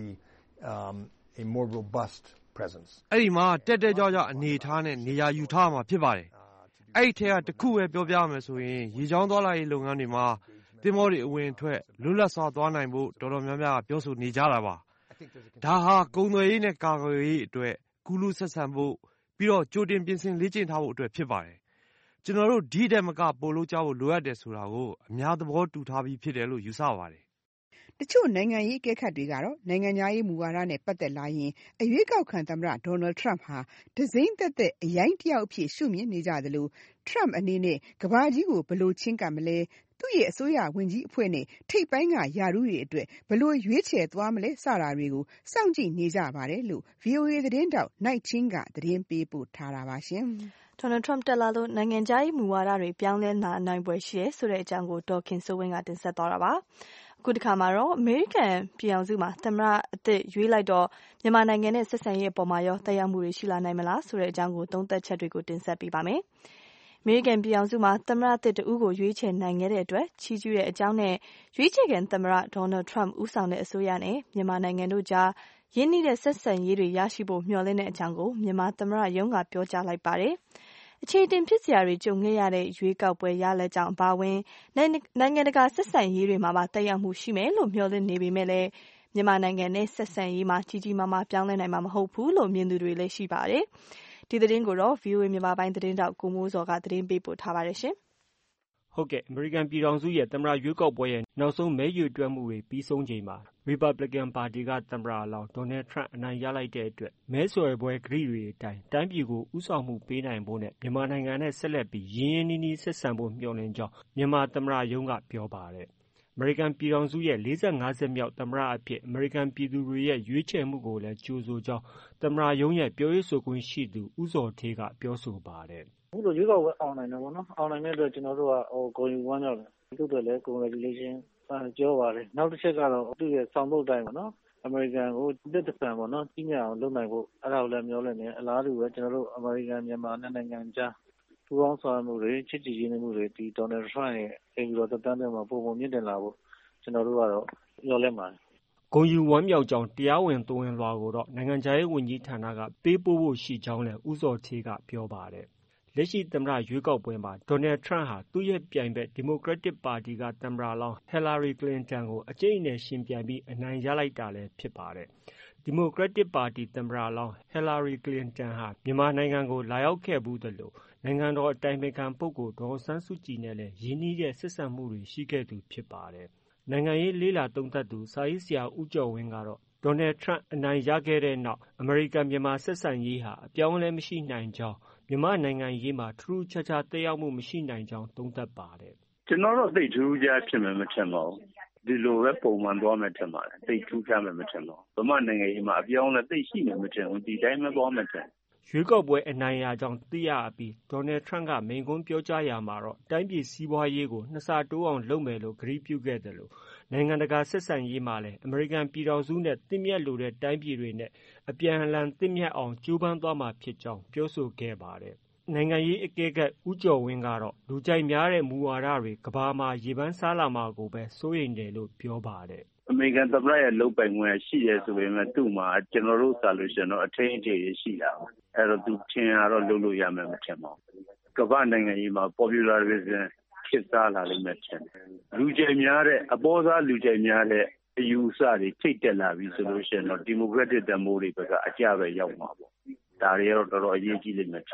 a more robust presence.
အဲ့ဒီမှာတက်ကြွအနေထားနဲ့နေရာယူထားမှာဖြစ်ပါတယ်။အဲ့ဒီထဲကတစ်ခုပဲပြောပြရမယ်ဆိုရင်ရေချောင်းသွားလာရေးလုပ်ငန်းတွေမှာသင်္ဘောတွေအဝင်အထွက်လွတ်လပ်စွာသွားနိုင်ဖို့တော်တော်များများပြောဆိုနေကြတာပါ။ဒါဟာကုန်သွယ်ရေးနဲ့ကာကွယ်ရေးအတွက်ကူးလူးဆက်ဆံဖို့ပြီးတော့ကြိုတင်ပြင်ဆင်လေ့ကျင့်ထားဖို့အတွက်ဖြစ်ပါတယ်။ကျွန်တော်တို့ဒီတက်မကပို့လို့ကြဖို့လိုအပ်တယ်ဆိုတာကိုအများသဘောတူထားပြီးဖြစ်တယ်လို့ယူဆပါတယ်
။တချို့နိုင်ငံရေးအကဲခတ်တွေကတော့နိုင်ငံခြားရေးမူဝါဒနဲ့ပတ်သက်လာရင်အရွေးကောက်ခံသမ္မတ Donald Trump ဟာဒဇိမ့်သက်သက်အရိုင်းတယောက်အဖြစ်ရှုမြင်နေကြသလို Trump အနေနဲ့ကမ္ဘာကြီးကိုဘယ်လိုချဉ်းကပ်မလဲသူ့ရဲ့အစိုးရဝန်ကြီးအဖွဲ့နဲ့ထိပ်ပိုင်းကယာထူးတွေအတွက်ဘယ်လိုရွေးချယ်သွားမလဲစတာတွေကိုစောင့်ကြည့်နေကြပါတယ်လို့ VOA သတင်းတောက် Night Chin ကသတင်းပေးပို့ထားတာပါရှင်
။ Donald Trump တက်လာလို့နိုင်ငံခြားရေးမူဝါဒတွေပြောင်းလဲလာနိုင်ပွဲရှိရဲဆိုတဲ့အကြောင်းကိုဒေါ်ခင်စိုးဝင်းကတင်ဆက်သွားတာပါ။အခုတစ်ခါမှာတော့အမေရိကန်ပြည်အောင်စုမှာသမ္မတအသစ်ရွေးလိုက်တော့မြန်မာနိုင်ငံနဲ့ဆက်ဆံရေးအပေါ်မှာရောသက်ရောက်မှုတွေရှိလာနိုင်မလားဆိုတဲ့အကြောင်းကိုသုံးသပ်ချက်တွေကိုတင်ဆက်ပေးပါမယ်။အမေရိကန်ပြည်အောင်စုမှာသမ္မတအသစ်တဦးကိုရွေးချယ်နိုင်ခဲ့တဲ့အတွက်ချီးကျူးတဲ့အကြောင်းနဲ့ရွေးချယ်ခံသမ္မတ Donald Trump ဦးဆောင်တဲ့အစိုးရနဲ့မြန်မာနိုင်ငံတို့ကြားရင်းနှီးတဲ့ဆက်ဆံရေးတွေရရှိဖို့မျှော်လင့်တဲ့အကြောင်းကိုမြန်မာသမ္မတရုံးကပြောကြားလိုက်ပါတယ်။အခြေတင်ဖြစ်စရာတွေကြုံခဲ့ရတဲ့ရွေးကောက်ပွဲရလဒ်ကြောင့်အပါအဝင်နိုင်ငံတကာဆက်ဆံရေးတွေမှာပါသက်ရောက်မှုရှိမယ်လို့မျှော်လင့်နေပေမဲ့လည်းမြန်မာနိုင်ငံနဲ့ဆက်ဆံရေးမှာကြီးကြီးမားမားပြောင်းလဲနိုင်မှာမဟုတ်ဘူးလို့မြင်သူတွေလည်းရှိပါတယ်။ဒီသတင်းကိုတော့ VOA မြန်မာပိုင်းသတင်းတောက်ကိုမိုးစောကသတင်းပေးပို့ထားပါတယ်ရှင်
။ဟုတ်ကဲ့အမေရိကန်ပြည်ထောင်စုရဲ့သမ္မတရွေးကောက်ပွဲရဲ့နောက်ဆုံးမဲရေတွက်မှုတွေပြီးဆုံးချိန်မှာ Republican ပါတီကသမ္မတလောင်း Donald Trump အနိုင်ရလိုက်တဲ့အတွက်မဲဆွယ်ပွဲကတိတွေအတိုင်းတိုင်းပြည်ကိုဦးဆောင်မှုပေးနိုင်ဖို့နဲ့မြန်မာနိုင်ငံနဲ့ဆက်လက်ပြီးရင်းရင်းနှီးနှီးဆက်ဆံဖို့မျှော်လင့်ကြောင်းမြန်မာသမ္မတရုံးကပြောပါတယ်။အမေရိကန်ပြည်ထောင်စုရဲ့45ဆက်မြောက်သမ္မတအဖြစ်အမေရိကန်ပြည်သူတွေရဲ့ရွေးချယ်မှုကိုလည်းကြိုဆိုကြောင်းသမ္မတရုံးရဲ့ပြောရေးဆိုခွင့်ရှိသူဦးဇော်ဌေးကပြောဆိုပါတယ်
။အခုလိုရွေးကောက်ပွဲအောင်နိုင်တယ်ပေါ့နော်။အောင်နိုင်တဲ့အတွက်ကျွန်တော်တို့ကဂုဏ်ယူဝမ်းမြောက်တယ်။သူ့အတွက်လည်း congratulation ပြောပါတယ်။နောက်တစ်ချက်ကတော့သူ့ရဲ့ဆောင်ပုဒ်တိုင်းပေါ့နော်။အမေရိကန်ကိုတစ်သက်ပေါ့နော်ကြီးမြတ်အောင်လုပ်နိုင်ဖို့အဲ့ဒါကိုလည်းမျှော်လင့်တယ်။အလားတူပဲကျွန်တော်တို့အမေရိကန်မြန်မာနိုင်ငံကြားပူးပေါင်းဆောင်ရွက်မှုတွေချစ်ကြည်ရင်းနှီးမှုတွေဒီ Donald Trump ရဲ့အိမ်ပြီးတော့တက်တန်းမှာပုံပုံမြင့်တင်လာဖို့ကျွန်တော်တို့ကတော့မျှော်လင့်ပါတယ်
ဂုဏ်ယူဝမ်းမြောက်ကြောင်းတရားဝင်သဝင်လွှာကိုတော့နိုင်ငံခြားရေးဝန်ကြီးဌာနကပေးပို့ဖို့ရှိကြောင်းလည်းဦးစောဌေးကပြောပါတယ်။လက်ရှိသမ္မတရွေးကောက်ပွဲမှာ Donald Trump ဟာသူ့ရဲ့ပြိုင်ဘက် Democratic ပါတီကသမ္မတလောင်း Hillary Clinton ကိုအကြိတ်အနယ်ယှဉ်ပြိုင်ပြီးအနိုင်ရလိုက်တာလည်းဖြစ်ပါတယ်။ Democratic ပါတီသမ္မတလောင်း Hillary Clinton ဟာမြန်မာနိုင်ငံကိုလာရောက်ခဲ့ဖူးသလိုနိုင်ငံတော်အတိုင်ပင်ခံပုဂ္ဂိုလ်ဒေါ်အောင်ဆန်းစုကြည်နဲ့လည်းရင်းနှီးတဲ့ဆက်ဆံမှုတွေရှိခဲ့သူဖြစ်ပါတယ်။နိုင်ငံရေးလေ့လာသုံးသပ်သူစာရေးဆရာဦးကျော်ဝင်းကတော့ Donald Trump အနိုင်ရခဲ့တဲ့နောက်အမေရိကန်မြန်မာဆက်ဆံရေးဟာအပြောင်းအလဲမရှိနိုင်ကြောင်းမြန်မာနိုင်ငံရေးမှာထူးထူးခြားခြားသက်ရောက်မှုမရှိနိုင်ကြောင်းသုံးသပ်ပါတယ်
။ကျွန်တော်တော့သိထူးခြားဖြစ်မယ်မထင်ပါဘူး။ဒီလိုပဲပုံမှန်သွားမယ်ထင်ပါတယ်။သိထူးခြားမယ်မထင်ပါဘူး။မြန်မာနိုင်ငံရေးမှာအပြောင်းအလဲသိရှိမယ်မထင်ဘူး။ဒီတိုင်းပဲသွားမယ်ထင်
ရွေးကောက်ပွဲအနိုင်ရကြောင်းသိရပြီး Donald Trump ကမိန့်ခွန်းပြောကြားရာမှာတော့တိုင်းပြည်စီးပွားရေးကိုနှစ်ဆတိုးအောင်လုပ်မယ်လို့ကတိပြုခဲ့တယ်လို့နိုင်ငံတကာဆက်ဆံရေးမှာလည်းအမေရိကန်ပြည်ထောင်စုနဲ့သင့်မြတ်လိုတဲ့တိုင်းပြည်တွေနဲ့အပြန်အလှန်သင့်မြတ်အောင်ကြိုးပမ်းသွားမှာဖြစ်ကြောင်းပြောဆိုခဲ့ပါတယ်။နိုင်ငံရေးအကဲခတ်ဦးကျော်ဝင်းကတော့လူကြိုက်များတဲ့မူဝါဒတွေကမ္ဘာမှာရေပန်းစားလာမှာကိုပဲစိုးရိမ်တယ်လို့ပြောပါတယ်
။အမေရိကန်သမ္မတရဲ့လုပ်ပိုင်ခွင့်ရှိတယ်ဆိုပေမဲ့သူ့မှာကျွန်တော်တို့ဆိုလို့ရှိရင်တော့အထင်အထည်ရှိတာပါ။အဲ့တော့သူထင်ရတော့လုပ်လို့ရမယ်မထင်ပါဘူး။ကမ္ဘာနိုင်ငံရေးမှာ popularism ဖြစ်စားလာလိမ့်မယ်ထင်တယ်။လူကြိုက်များတဲ့အပေါ်စားလူကြိုက်များတဲ့အယူအဆတွေထိတ်တက်လာပြီဆိုလို့ရှိရင်တော့ democratic တမိုးတွေဘက်ကအကြပဲရောက်မှာပေါ့။ဒါတွေကတော့တော်တော်အရေးကြီးလိမ့်မယ်ထင်တယ်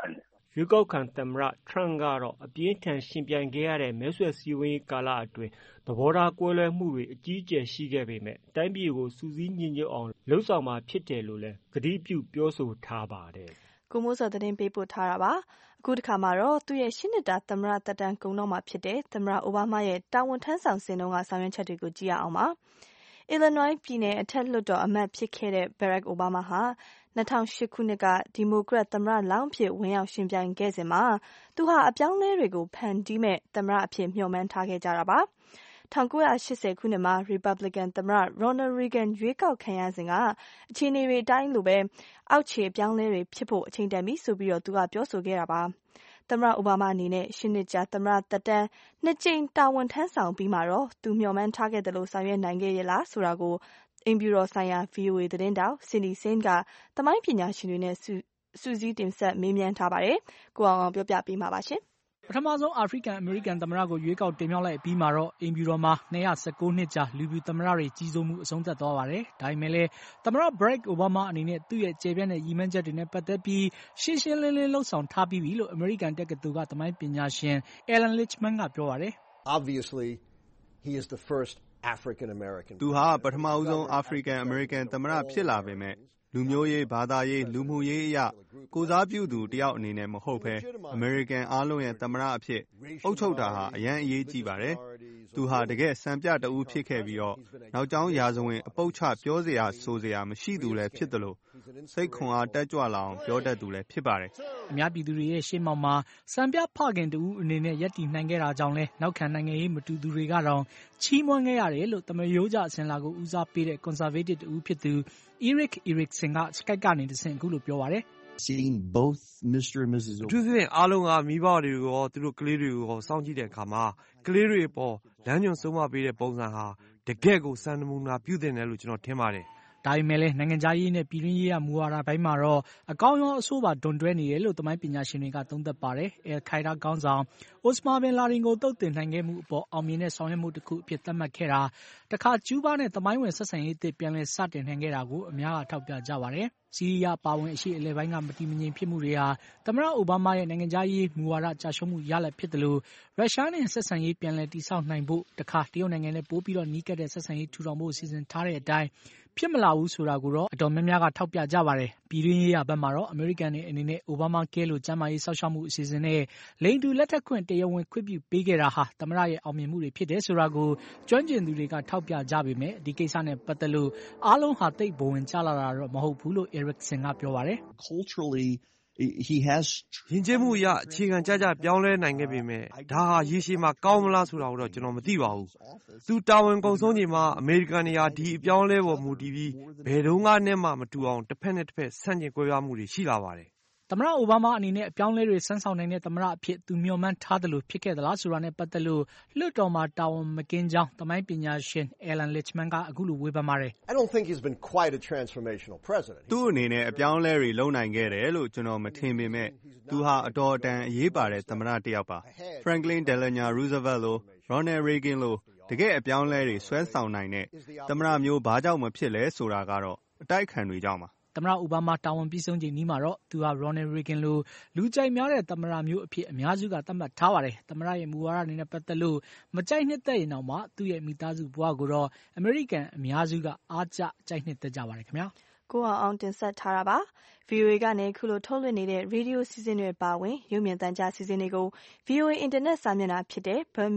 ရွေးကောက်ခံသမ္မတ Trump ကတော့အပြင်းထန်ယှဉ်ပြိုင်ခဲ့ရတဲ့မဲဆွယ်စည်းဝေးရေးကာလအတွင်းသဘောထားကွဲလွဲမှုတွေအကြီးအကျယ်ရှိခဲ့ပေမဲ့တိုင်းပြည်ကိုစုစည်းညီညွတ်အောင်လုပ်ဆောင်မှာဖြစ်တယ်လို့လည်းကတိပြုပြောဆိုထားပါတယ်
။ကိုမိုးစောသတင်းပေးပို့ထားတာပါ။အခုတစ်ခါမှာတော့သူ့ရဲ့8နှစ်တာသမ္မတသက်တမ်းကုန်တော့မှာဖြစ်တဲ့သမ္မတအိုဘားမားရဲ့တာဝန်ထမ်းဆောင်စဉ်တုန်းကဆောင်ရွက်ချက်တွေကိုကြည့်ရအောင်ပါ။ Illinois ပြည်နယ်အထက်လွှတ်တော်အမတ်ဖြစ်ခဲ့တဲ့ Barack Obama ဟာ2008ခုနှစ်ကဒီမိုကရက်သမ္မတလောင်းအဖြစ်ဝင်ရောက်ရှင်ပြိုင်ခဲ့စဉ်မှာသူဟာအပြောင်းအလဲတွေကိုဖန်တီးမဲ့သမ္မတအဖြစ်မျှော်မှန်းထားခဲ့ကြတာပါ။1980ခုနှစ်မှာ Republican သမ္မတ Ronald Reagan ရွေးကောက်ခံရစဉ်ကအခြေအနေတွေအတိုင်းလိုပဲအောက်ခြေအပြောင်းအလဲတွေဖြစ်ဖို့အချိန်တန်ပြီဆိုပြီးသူကပြောဆိုခဲ့တာပါ။သမ္မတအိုဘားမားအနေနဲ့8နှစ်ကြာသမ္မတသက်တမ်း2ကြိမ်တာဝန်ထမ်းဆောင်ပြီးမှတော့သူမျှော်မှန်းထားခဲ့သလိုဆောင်ရွက်နိုင်ခဲ့ရဲ့လားဆိုတာကိုအိမ်ဖြူတော်ဆိုင်ရာ VOA သတင်းတောက် Cindy Saine ကသမိုင်းပညာရှင်တွေနဲ့စုစည်းတင်ဆက်မေးမြန်းထားပါတယ်။ကိုအောင်ပြောပြပေးမှာပါရှင်
။ပထမဆုံးအာဖရိကန်အမေရိကန်သမ္မတကိုရွေးကောက်တင်မြှောက်လိုက်ပြီးမှတော့အိမ်ဖြူတော်မှာ219နှစ်ကြာလူဖြူသမ္မတတွေကြီးစိုးမှုအဆုံးသတ်သွားပါတယ်။ဒါပေမဲ့လည်းသမ္မတ Barack Obama အနေနဲ့သူ့ရဲ့ကျေပြန့်တဲ့ရည်မှန်းချက်တွေနဲ့ပတ်သက်ပြီးရှင်းရှင်းလင်းလင်းလှုပ်ဆောင်ထားပြီးပြီလို့အမေရိကန်တက္ကသိုလ်ကသမိုင်းပညာရှင် Alan Lichtman ကပြောပါတယ်
။ Obviously, he is the first African American.
သူဟာပထမဆုံးအာဖရိကန်အမေရိကန်သမ္မတဖြစ်လာပေမဲ့လူမျိုးရေးဘာသာရေးလူမှုရေးအရာကိုစားပြုသူတယောက်အနေနဲ့မဟုတ်ဘဲအမေရိကန်အားလုံးရဲ့သမ္မတအဖြစ်အုပ်ချုပ်တာဟာအရန်အရေးကြီးပါတယ်။သူဟာတကယ်စံပြတဦးဖြစ်ခဲ့ပြီးတော့နောက်ကျောင်းရာဇဝင်အပုတ်ချပြောစရာဆိုစရာမရှိသူလည်းဖြစ်တယ်လို့စိတ်ခွန်အားတက်ကြွလာအောင်ပြောတတ်သူလည်းဖြစ်ပါတယ်
။အများပြည်သူတွေရဲ့ရှေ့မှောက်မှာစံပြဖခင်တူအနေနဲ့ယက်တီနိုင်ခဲ့တာကြောင့်လဲနောက်ခံနိုင်ငံရေးမတူသူတွေကတော့ချီးမွမ်းခဲ့ရတယ်လို့သမယိုးကျအစဉ်လာကိုဦးစားပေးတဲ့ conservative တူဖြစ်သူ Eric Erickson က Skype ကနေတဆင့်အခုလိုပြောပါတယ်
။ Seeing both Mr. and Mrs.
သူတို့အားလုံးကမိဘတွေကိုရောသူတို့ကလေးတွေကိုရောစောင့်ကြည့်တဲ့အခါမှာကလေးတွေပေါ်လမ်းညွှန်ဆုံးမပေးတဲ့ပုံစံဟာတကယ့်ကိုစံနမူနာပြုသင့်တယ်လို့ကျွန်တော်ထင်ပါတယ်
။ဒါပေမဲ့လည်းနိုင်ငံခြားရေးနဲ့ပြည်တွင်းရေးရမူဝါဒပိုင်းမှာတော့အကောင်းရောအဆိုးပါဒွန်တွဲနေတယ်လို့သမိုင်းပညာရှင်တွေကသုံးသပ်ပါတယ်။ Al-Qaeda ခေါင်းဆောင်အိုစမာဘင်လာဒင်ကိုသုတ်သင်နိုင်ခဲ့မှုအပေါ်အောင်မြင်တဲ့ဆောင်ရွက်မှုတစ်ခုအဖြစ်သတ်မှတ်ခဲ့တာတခါကျူးဘားနဲ့သမိုင်းဝင်ဆက်ဆံရေးအသစ်ပြန်လည်စတင်နိုင်ခဲ့တာကိုအများကထောက်ပြကြပါတယ်။ဆီးရီးယားပါဝင်အရှေ့အလယ်ပိုင်းကမတည်မငြိမ်ဖြစ်မှုတွေဟာသမ္မတအိုဘားမားရဲ့နိုင်ငံခြားရေးမူဝါဒကြာရှုံးမှုရလဒ်ဖြစ်တယ်လို့ရုရှားနဲ့ဆက်ဆံရေးပြန်လည်တည်ဆောက်နိုင်ဖို့တခါတရုတ်နိုင်ငံနဲ့ပိုပြီးနီးကပ်တဲ့ဆက်ဆံရေးထူထောင်ဖို့စီစဉ်ထားတဲ့အတိုင်းဖြစ်မလာဘူးဆိုတာကိုတော့အတော်များများကထောက်ပြကြပါတယ်။ပြည်တွင်းရေးရာဘက်မှာတော့အမေရိကန်တွေအနေနဲ့အိုဘားမားကဲလို့ကျန်းမာရေးစောင့်ရှောက်မှုအစီအစဉ်နဲ့လိင်တူလက်ထပ်ခွင့်တရားဝင်ခွင့်ပြုပေးခဲ့တာဟာသမ္မတရဲ့အောင်မြင်မှုတွေဖြစ်တယ်ဆိုတာကိုကျွမ်းကျင်သူတွေကထောက်ပြကြပေမဲ့ဒီကိစ္စနဲ့ပတ်သက်လို့အားလုံးဟာသိပ်ဘဝင်ကျလာတာတော့မဟုတ်ဘူးလို့ Erickson ကပြောပါတယ်
။ Culturally
he has ယဉ်ကျေးမှုအရအခြေခံကျပြောင်းလဲနိုင်ခဲ့ပေမဲ့ဒါဟာရေရှည်မှာကောင်းမလားဆိုတာကိုတော့ကျွန်တော်မသိပါဘူး။သူတာဝန်ကုန်ဆုံးချိန်မှာအမေရိကန်တွေဟာဒီအပြောင်းလဲပေါ်မူတည်ပြီးဘယ်တော့မှမတူအောင်တစ်ဖက်နဲ့တစ်ဖက်ဆန့်ကျင်ကွဲပြားမှုတွေရှိလာပါတယ်
။သမ္မတအိုဘားမားအနေနဲ့အပြောင်းလဲတွေစမ်းဆောင်နိုင်တဲ့သမ္မတအဖြစ်သူမျှော်မှန်းထားတယ်လို့ဖြစ်ခဲ့သလားဆိုတာနဲ့ပတ်သက်လို့လွှတ်တော်မှာတာဝန်မကင်းကြောင်းသမိုင်းပညာရှင် Alan Lichtman ကအခုလိုဝေဖန်ပါတယ်
။ I don't think he's been quite a transformational president.
သူ့အနေနဲ့အပြောင်းလဲတွေလုပ်နိုင်ခဲ့တယ်လို့ကျွန်တော်မထင်ပေမဲ့သူဟာအတော်အတန်အရေးပါတဲ့သမ္မတတစ်ယောက်ပါ။ Franklin Delano Roosevelt လို Ronald Reagan လိုတကယ်အပြောင်းလဲတွေဆွဲဆောင်နိုင်တဲ့သမ္မတမျိုးဘာကြောင့်မဖြစ်လဲဆိုတာကတော့အတိုက်အခံတွေကြောင့်ပါ
သမ္မတအိုဘားမားတာဝန်ပြီးဆုံးချိန်နီးမှာတော့သူဟာ Ronald Reagan လိုလူကြိုက်များတဲ့သမ္မတမျိုးအဖြစ်အများစုကသတ်မှတ်ထားပါတယ်။သမ္မတရဲ့မူဝါဒတွေနဲ့ပတ်သက်လို့မကြိုက်နှစ်သက်ရင်တောင်မှသူ့ရဲ့မိသားစုဘဝကိုတော့အမေရိကန်အများစုကအားကျကြိုက်နှစ်သက်ကြပါတယ်ခင်ဗျာ
။ကိုအောင်တင်ဆက်ထားတာပါ။ VOA ကနေခုလိုထုတ်လွှင့်နေတဲ့ရေဒီယိုစီစဉ်တွေပါဝင်ရုပ်မြင်သံကြားစီစဉ်တွေကို VOA အင်တာနက်စာမျက်နှာဖြစ်တဲ့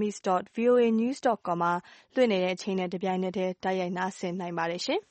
burmese.voanews.com မှာလွှင့်နေတဲ့အချိန်နဲ့တပြိုင်နက်တည်းတိုက်ရိုက်နားဆင်နိုင်ပါတယ်ရှင်။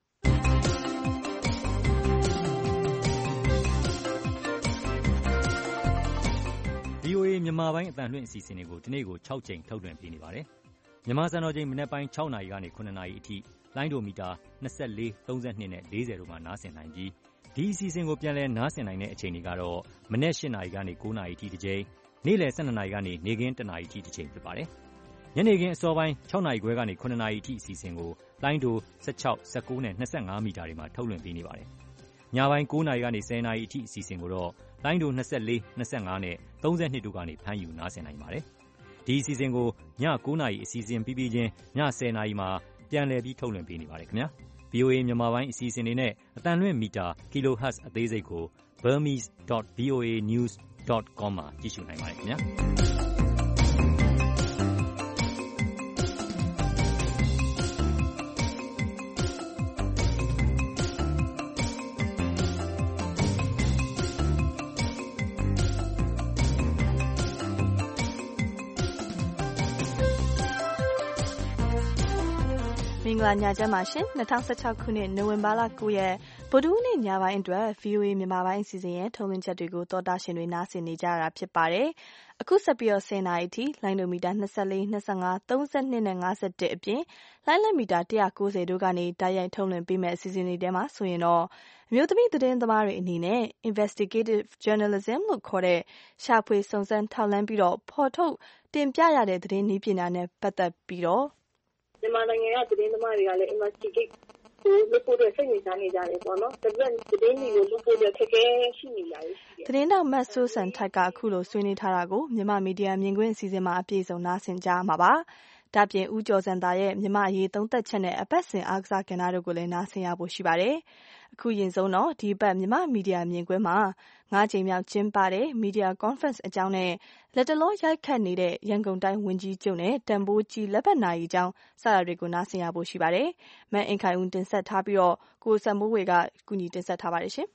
VOA မြန်မာပိုင်းအသံလွှင့်အစီအစဉ်တွေကိုဒီနေ့ကို6ကြိမ်ထုတ်လွှင့်ပေးနေပါတယ်။မြန်မာစံတော်ချိန်မနက်ပိုင်း6နာရီကနေ9နာရီအထိလိုင်းဒိုမီတာ24 32နဲ့40တို့မှာနားဆင်နိုင်ပြီးဒီအစီအစဉ်ကိုပြန်လည်နားဆင်နိုင်တဲ့အချိန်တွေကတော့မနက်8နာရီကနေ9နာရီအထိတစ်ကြိမ်နေ့လယ်12နာရီကနေနေ့ခင်း1နာရီအထိတစ်ချိန်ဖြစ်ပါတယ်။ညနေခင်းအစောပိုင်း6နာရီခွဲကနေ9နာရီအထိအစီအစဉ်ကိုလိုင်းဒို16 19နဲ့25မီတာတွေမှာထုတ်လွှင့်ပေးနေပါတယ်။ညပိုင်း9နာရီကနေ10နာရီအထိအစီအစဉ်ကိုတော့လိုင်းဒို24 25နဲ့32တို့ကနေဖမ်းယူနားဆင်နိုင်ပါတယ်။ဒီအစီအစဉ်ကိုည9နာရီအစီအစဉ်ပြီးပြီးချင်းည10နာရီမှာပြန်လည်ပြီးထုတ်လွှင့်ပေးနေပါတယ်ခင်ဗျာ။ VOA မြန်မာပိုင်းအစီအစဉ်တွေနဲ့အသံလွှင့်မီတာ kilohertz အသေးစိတ်ကို burmese.voanews voa.com မှာကြည့်ရှုနိုင်ပါတယ်ခင်ဗျာ
မင်္ဂလာညချမ်းပါရှင်2016ခုနှစ်နိုဝင်ဘာလ9ရက်ဗုဒ္ဓဟူးနေ့ညပိုင်းအတွက် VOA မြန်မာပိုင်းအစီအစဉ်ရဲ့ထုတ်လွှင့်ချက်တွေကိုသောတာရှင်တွေနားဆင်နေကြရတာဖြစ်ပါတယ်။အခုဆက်ပြီးတော့10နာရီအထိလိုင်းဒိုမီတာ24 25 32နဲ့51အပြင်လိုင်းလက်မီတာ190တို့ကနေတိုက်ရိုက်ထုတ်လွှင့်ပေးမယ့်အစီအစဉ်တွေထဲမှာဆိုရင်တော့အမျိုးသမီးသတင်းသမားတွေအနေနဲ့ investigative journalism လို့ခေါ်တဲ့ရှာဖွေစုံစမ်းထောက်လှမ်းပြီးတော့ဖော်ထုတ်တင်ပြရတဲ့သတင်းနည်းပညာနဲ့ပတ်သက်ပြီးတော့
မြန်မာနိုင်ငံကသတင်းသမားတွေကလည်း investigate ကိုလုပ်ဖို့စိတ်ဝင်စားနေကြတယ်ပေါ့နော်။ဒါပေမဲ့သတင်းတွေကိုလုပ်ဖို့ခက်ခဲရှိနေကြတယ်။
သတင်းတောက်မတ်ဆိုးဆန်ထိုက်ကအခုလိုဆွေးနွေးထားတာကိုမြန်မာမီဒီယာမြင်ကွင်းအစီအစဉ်မှာအပြည့်စုံနားဆင်ကြမှာပါ။ဒါပြင်ဦးကျော်စံသားရဲ့မြန်မာအရေးသုံးသပ်ချက်နဲ့အပတ်စဉ်အားကစားကဏ္ဍတို့ကိုလည်းနားဆင်ရဖို့ရှိပါတယ်။အခုရင်ဆုံးတော့ဒီပတ်မြန်မာမီဒီယာမြင်ကွင်းမှာ9ချိန်မြောက်ကျင်းပတဲ့ Media Conference အကြောင်းနဲ့လက်တလောရိုက်ခတ်နေတဲ့ရန်ကုန်တိုင်းဝန်ကြီးချုပ်နဲ့တန်ဖိုးကြီးလက်ပတ်နာရီအကြောင်းစတာတွေကိုနားဆင်ရဖို့ရှိပါတယ်။မန်အင်ခိုင်ဦးတင်ဆက်ထားပြီးတော့ကိုစံမိုးဝေကကူညီတင်ဆက်ထားပါတယ်ရှင်။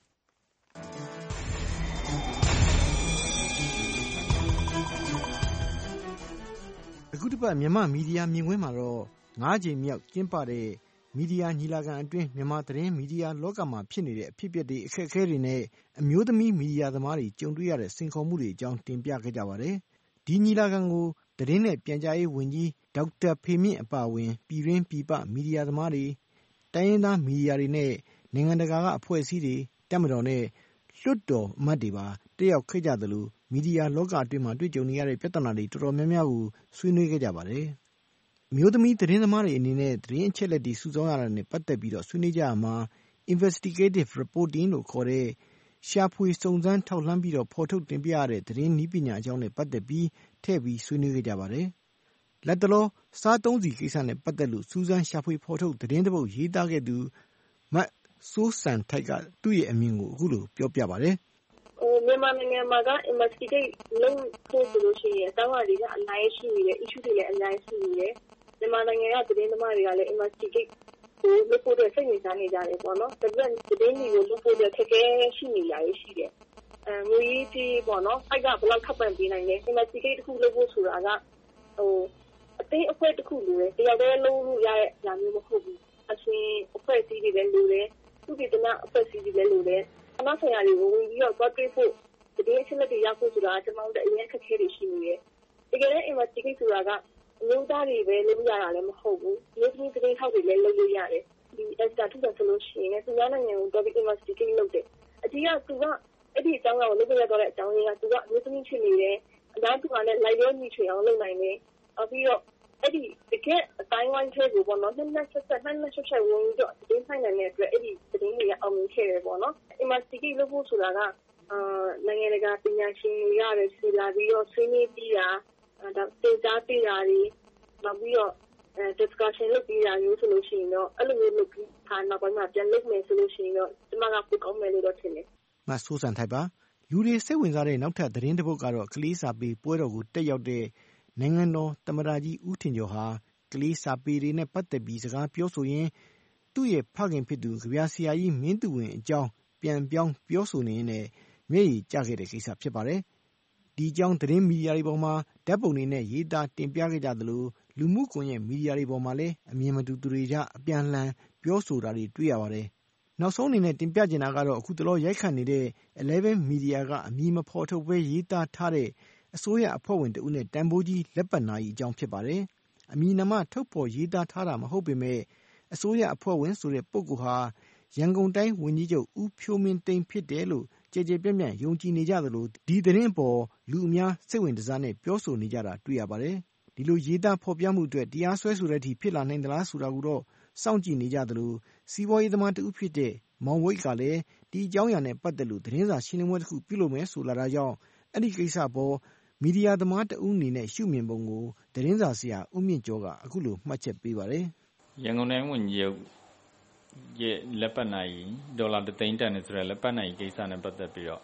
အခုတစ်ပတ်မြန်မာမီဒီယာမြင်ကွင်းမှာတော့9ချိန်မြောက်ကျင်းပတဲ့မီဒီယာညီလာခံအတွင်းမြန်မာသတင်းမီဒီယာလောကမှာဖြစ်နေတဲ့အဖြစ်အပျက်တွေအခက်အခဲတွေနဲ့အမျိုးသမီးမီဒီယာသမားတွေကြုံတွေ့ရတဲ့စိန်ခေါ်မှုတွေအကြောင်းတင်ပြခဲ့ကြပါတယ်။ဒီညီလာခံကိုသတင်းနဲ့ပြန်ကြားရေးဝန်ကြီးဒေါက်တာဖေမြင့်အပါအဝင်ပြည်တွင်းပြည်ပမီဒီယာသမားတွေတိုင်းရင်းသားမီဒီယာတွေနဲ့နိုင်ငံတကာကအဖွဲ့အစည်းတွေတပ်မတော်နဲ့လွှတ်တော်အမတ်တွေပါတက်ရောက်ခဲ့ကြသလိုမီဒီယာလောကအတွင်းမှာတွေ့ကြုံနေရတဲ့ပြဿနာတွေတော်တော်များများကိုဆွေးနွေးခဲ့ကြပါတယ်။အမျိုးသမီးသတင်းသမားတွေအနေနဲ့သတင်းအချက်အလက်တွေစုဆောင်းရတာနဲ့ပတ်သက်ပြီးတော့ဆွေးနွေးကြရမှာ investigative reporting လို့ခေါ်တဲ့ရှာဖွေစုံစမ်းထောက်လှမ်းပြီးတော့ဖော်ထုတ်တင်ပြရတဲ့သတင်းနည်းပညာအကြောင်းနဲ့ပတ်သက်ပြီးထည့်ပြီးဆွေးနွေးခဲ့ကြပါတယ်။လက်တလောစားသုံးစီကိစ္စနဲ့ပတ်သက်လို့စူးစမ်းရှာဖွေဖော်ထုတ်သတင်းတစ်ပုဒ်ရေးသားခဲ့သူမတ်စိုးစံထိုက်ကသူ့ရဲ့အမြင်ကိုအခုလိုပြောပြပါတယ်
။မြန်မာနိုင်ငံမှာက investigate လုပ်ဖို့ဆိုလို့ရှိရင်အတောင်းအတွေကအများကြီးရှိနေတယ် issue တွေလည်းအများကြီးရှိနေတယ်မြန်မာနိုင်ငံကသတင်းသမားတွေကလည်း investigate ကိုလုပ်ဖို့စိတ်ဝင်စားနေကြတယ်ပေါ့နော်ဒါပေမဲ့သတင်းတွေကိုလုပ်ဖို့ခက်ခဲရှိနေရရှိတယ်ငွေကြီးပေါ့နော်အဲ့ကဘယ်လောက်ခက်ပန်ပေးနိုင်လဲ investigate တစ်ခုလုပ်ဖို့ဆိုတာကအသိအဖွဲ့တစ်ခုလိုတယ်တယောက်တည်းလုံးလို့ရတဲ့ညာမျိုးမဟုတ်ဘူးအရှင်အဖွဲ့အစည်းတွေလည်းလိုတယ်သူပြည်တနာအဖွဲ့အစည်းတွေလည်းလိုတယ်အနောက်ဆိုင်ရာတွေကိုဝင်ပြီးတော့တွေ့ဖို့သတင်းအချက်အလက်တွေရဖို့ဆိုတာကျွန်တော်တို့အရင်ခက်ခဲတွေရှိနေတယ်တကယ်လည်း investigate ဆိုတာကအမျိုးသားတွေပဲလုပ်ရတာလည်းမဟုတ်ဘူးဒီလိုသတင်းထောက်တွေလည်းလုပ်လို့ရတယ်ဒီ extra ထုဆိုလို့ရှိရင်သူများနိုင်ငံကိုတော့ investigate လုပ်တယ်အကြီးကသူကအဲ့ဒီအကြောင်းကိုလုပ်ပြရတော့တဲ့အကြောင်းရင်းကသူကအမျိုးသမီးဖြစ်နေတယ်အများသူကလည်း live ရောညီချွေအောင်လုပ်နိုင်တယ်ပြီးတော့အဲ့ဒီတကယ်အတိုင်းဝိုင်းထဲကိုပေါ့နော်နှစ်ဆက်ဝင်ပြီးတော့သတင်းဆိုင်နိုင်တဲ့အတွက်အဲ့ဒီသတင်းတွေကအောင်မြင်ခဲ့တယ်ပေါ့နော် investigate လုပ်ဖို့ဆိုတာကနိုင်ငံတကာပညာရှင်တွေရတယ်ဆီလာပြီးတော့ဆွေးနွေးပြီးတာဒါတင်ကြားပေးတာတွေနောက်ပြီးတော့discussion လုပ်ပြီးတာမျိုးဆိုလို့ရှိရင်တော့အဲ့လိုမျိုးလုပ်ပြီးနောက်ပိုင်းမှာပြန်လုပ်မယ်ဆိုလို့ရှိရင်တော့ဒီမှာကပိုကောင်းမယ်လို့တော့ထင်တယ်
မဆိုးစံထိုက်ပါလူတွေစိတ်ဝင်စားတဲ့နောက်ထပ်သတင်းတစ်ပုဒ်ကတော့ကလေးစာပေပွဲတော်ကိုတက်ရောက်တဲ့နိုင်ငံတော်သမ္မတကြီးဦးထင်ကျော်ဟာကလေးစာပေတွေနဲ့ပတ်သက်ပြီးစကားပြောဆိုရင်သူ့ရဲ့ဖခင်ဖြစ်သူကဗျာဆရာကြီးမင်းသူဝင်အကြောင်းပြန်ပြောင်းပြောဆိုနေနဲ့မျက်ရည်ကျခဲ့တဲ့ကိစ္စဖြစ်ပါတယ်။ဒီအကြောင်းသတင်းမီဒီယာတွေပေါ်မှာဓာတ်ပုံတွေနဲ့ရေးသားတင်ပြခဲ့ကြသလိုလူမှုကွန်ရက်မီဒီယာတွေပေါ်မှာလည်းအမြင်မတူသူတွေကြားအပြန်လှန်ပြောဆိုတာတွေတွေ့ရပါတယ်။နောက်ဆုံးအနေနဲ့တင်ပြချင်တာကတော့အခုတလောရိုက်ခတ်နေတဲ့11 Media ကအမည်မဖော်ထုတ်ဘဲရေးသားထားတဲ့အစိုးရအဖွဲ့ဝင်တဦးနဲ့တန်ဖိုးကြီးလက်ပတ်နာရီအကြောင်းဖြစ်ပါတယ်။အမည်နာမထုတ်ဖော်ရေးသားထားတာမဟုတ်ပေမဲ့အစိုးရအဖွဲ့ဝင်ဆိုတဲ့ပုဂ္ဂိုလ်ဟာရန်ကုန်တိုင်းဝန်ကြီးချုပ်ဦးဖြိုးမင်းသိန်းဖြစ်တယ်လို့ကြည်ကြည်ပြန့်ပြန့်ယုံကြည်နေကြသလိုဒီသတင်းအပေါ်လူအများစိတ်ဝင်စားနဲ့ပြောဆိုနေကြတာတွေ့ရပါတယ်။ဒီလိုရေးသားဖော်ပြမှုအတွက်တရားစွဲဆိုတဲ့အထိဖြစ်လာနိုင်သလားဆိုတာကိုတော့စောင့်ကြည့်နေကြသလိုစီးပွားရေးသမားတဦးဖြစ်တဲ့မောင်ဝိတ်ကလည်းဒီအကြောင်းအရာနဲ့ပတ်သက်လို့သတင်းစာရှင်းလင်းပွဲတစ်ခုပြုလုပ်မယ်ဆိုလာတာကြောင့်အဲ့ဒီကိစ္စပေါ်မီဒီယာသမားတဦးအနေနဲ့ရှုမြင်ပုံကိုသတင်းစာဆရာဦးမြင့်ကျော်ကအခုလိုမှတ်ချက်ပေးပါတယ်
။ရန်ကုန်တိုင်းဝန်ကြီးချုပ်ရဲ့လက်ပတ်နိုင်ဒေါ်လာ3သိန်းတန်နဲ့ဆိုတဲ့လက်ပတ်နိုင်ကိစ္စနဲ့ပတ်သက်ပြီးတော့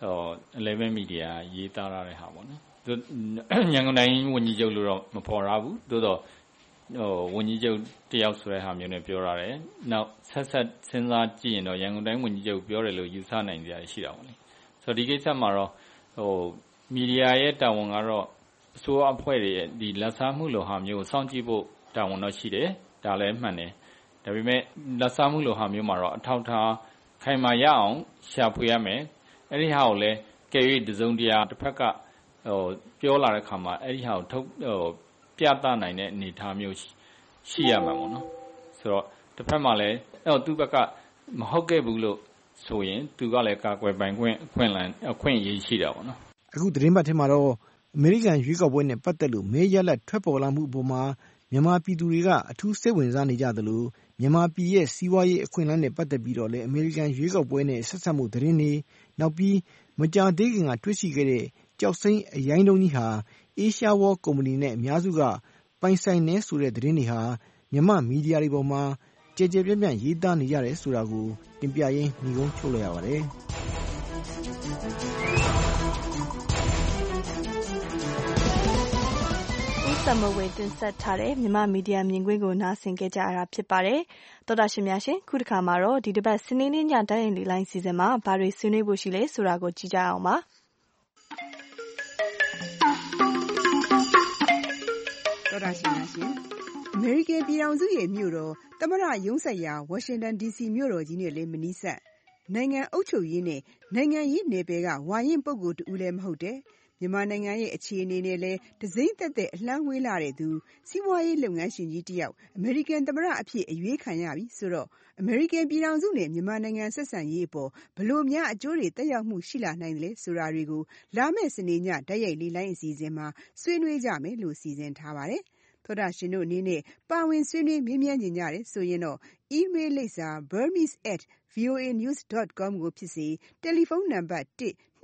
11 media ရေးသားရတဲ့ဟာပေါ့နော်ရန်ကုန်တိုင်းဝန်ကြီးချုပ်လို့တော့မဖော်ရဘူးသို့တော့ဝန်ကြီးချုပ်တယောက်ဆိုတဲ့ဟာမျိုးနဲ့ပြောရတယ်နောက်ဆက်စဉ်းစားကြည့်ရင်တော့ရန်ကုန်တိုင်းဝန်ကြီးချုပ်ပြောတယ်လို့ယူဆနိုင်ကြရရှိတာပေါ့လေဆိုတော့ဒီကိစ္စမှာတော့မီဒီယာရဲ့တာဝန်ကတော့အစိုးရအဖွဲ့တွေရဲ့ဒီလက်စားမှုလိုဟာမျိုးကိုစောင့်ကြည့်ဖို့တာဝန်တော့ရှိတယ်ဒါလည်းမှန်တယ်ဒါပေမဲ့လက်စားမှုလိုဟာမျိုးမှာတော့အထောက်ထားခိုင်မာရအောင်ရှာဖွေရမယ်အဲ့ဒီဟာကိုလည်းကဲ၍တစုံတရာတစ်ဖက်ကပြောလာတဲ့ခါမှာအဲ့ဒီဟာကိုထုတ်ပြသနိုင်တဲ့အနေအထားမျိုးရှိရမှာပေါ့နော်ဆိုတော့တစ်ဖက်မှာလည်းသူ့ဘက်ကမဟုတ်ခဲ့ဘူးလို့ဆိုရင်သူကလည်းကာကွယ်ပိုင်ခွင့်အခွင့်အရေးရှိတာပေါ့နော်
အခုသတင်းပတ်ထဲမှာတော့အမေရိကန်ရွေးကောက်ပွဲနဲ့ပတ်သက်လို့မဲရလဒ်ထွက်ပေါ်လာမှုအပေါ်မှာမြန်မာပြည်သူတွေကအထူးစိတ်ဝင်စားနေကြသလိုမြန်မာပြည်ရဲ့စီးပွားရေးအခွင့်အလမ်းနဲ့ပတ်သက်ပြီးတော့လည်းအမေရိကန်ရွေးကောက်ပွဲနဲ့ဆက်စပ်မှုသတင်းတွေနောက်ပြီးမကြာသေးခင်ကတွေ့ရှိခဲ့တဲ့ကျောက်စိမ်းအရိုင်းတုံးကြီးဟာအေးရှားဝေါကုမ္ပဏီနဲ့အများစုကပိုင်ဆိုင်နေဆိုတဲ့သတင်းတွေဟာမြန်မာမီဒီယာတွေပေါ်မှာကြဲကြဲပြန့်ပြန့်ရေးသားနေကြတယ်ဆိုတာကိုတင်ပြရင်းညီကုန်းချုပ်လိုက်ရပါတယ်
သမဝေတင်ဆက်ထားတဲ့မြန်မာမီဒီယာမြင်ကွင်းကိုနားဆင်ကြရတာဖြစ်ပါတယ်။သောတာရှင်များရှင်ခုတစ်ခါမှာတော့ဒီတစ်ပတ်စနေနေ့ညတိုင်းရင်လိုင်းစီစဉ်မှာဘာတွေဆွေးနွေးဖို့ရှိလဲဆိုတာကိုကြည့်ကြအောင်ပါ။
သောတာရှင်များရှင်အမေရိကန်ပြည်ထောင်စုရဲ့မြို့တော်သမ္မတရုံးဆိုင်ရာဝါရှင်တန် DC မြို့တော်ကြီးနဲ့လည်းမနီးစပ်နိုင်ငံအုပ်ချုပ်ရေးနဲ့နိုင်ငံရေးနယ်ပယ်ကဝါရင့်ပုဂ္ဂိုလ်တူလည်းမဟုတ်တဲ့မြန်မာနိုင်ငံရဲ့အခြေအနေနဲ့လည်းတစိမ့်သက်သက်အလှမ်းဝေးလာတဲ့သူစီးပွားရေးလုပ်ငန်းရှင်ကြီးတယောက်အမေရိကန်သမ္မတအဖြစ်အရွေးခံရပြီဆိုတော့အမေရိကန်ပြည်ထောင်စုနဲ့မြန်မာနိုင်ငံဆက်ဆံရေးအပေါ်ဘလို့များအကျိုးတွေတက်ရောက်မှုရှိလာနိုင်တယ်လဲဆိုတာတွေကိုလာမယ့်စနေညတိုက်ရိုက်လေးလိုင်းအစီအစဉ်မှာဆွေးနွေးကြမယ်လို့စီစဉ်ထားပါတယ်။သောတာရှင်တို့အနေနဲ့ပါဝင်ဆွေးနွေးမေးမြန်းကြတယ်ဆိုရင်တော့ email လိပ်စာ burmese@voanews.com ကိုဖြစ်စေတယ်လီဖုန်းနံပါတ်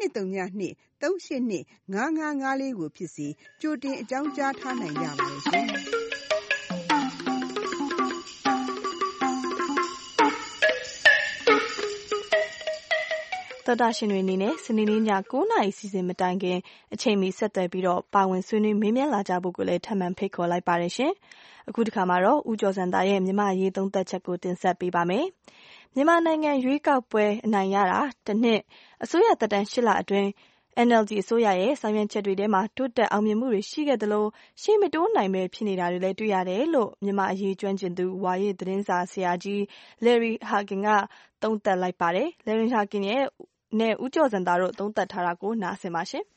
1-232-382-5554ကိုဖြစ်စေကြိုတင်အကြောင်းကြားထားနိုင်ကြပါတယ်ရှင်။
သောတာရှင်တွေအနေနဲ့စနေနေ့ည9:00နာရီစီစဉ်မတိုင်ခင်အချိန်မီဆက်သွယ်ပြီးတော့ပါဝင်ဆွေးနွေးမေးမြန်းလာကြဖို့ကိုလည်းထပ်မံဖိတ်ခေါ်လိုက်ပါတယ်ရှင်။အခုတစ်ခါမှာတော့ဦးကျော်စံသားရဲ့မြန်မာရေးသုံးသပ်ချက်ကိုတင်ဆက်ပေးပါမယ်။မြန်မာနိုင်ငံရွေးကောက်ပွဲအနိုင်ရတာတစ်နှစ်အစိုးရသက်တမ်း8လအတွင်း NLD အစိုးရရဲ့ဆောင်ရွက်ချက်တွေထဲမှာတိုးတက်အောင်မြင်မှုတွေရှိခဲ့သလိုရှေ့မတိုးနိုင်ပဲဖြစ်နေတာတွေလည်းတွေ့ရတယ်လို့မြန်မာအရေးကျွမ်းကျင်သူဝါရင့်သတင်းစာဆရာကြီး Larry Hagen ကသုံးသပ်လိုက်ပါတယ်။ Larry Hagen ရဲ့နဲ့ဦးကျော်စံသားတို့သုံးသပ်ထားတာကိုနားဆင်ပါရှင်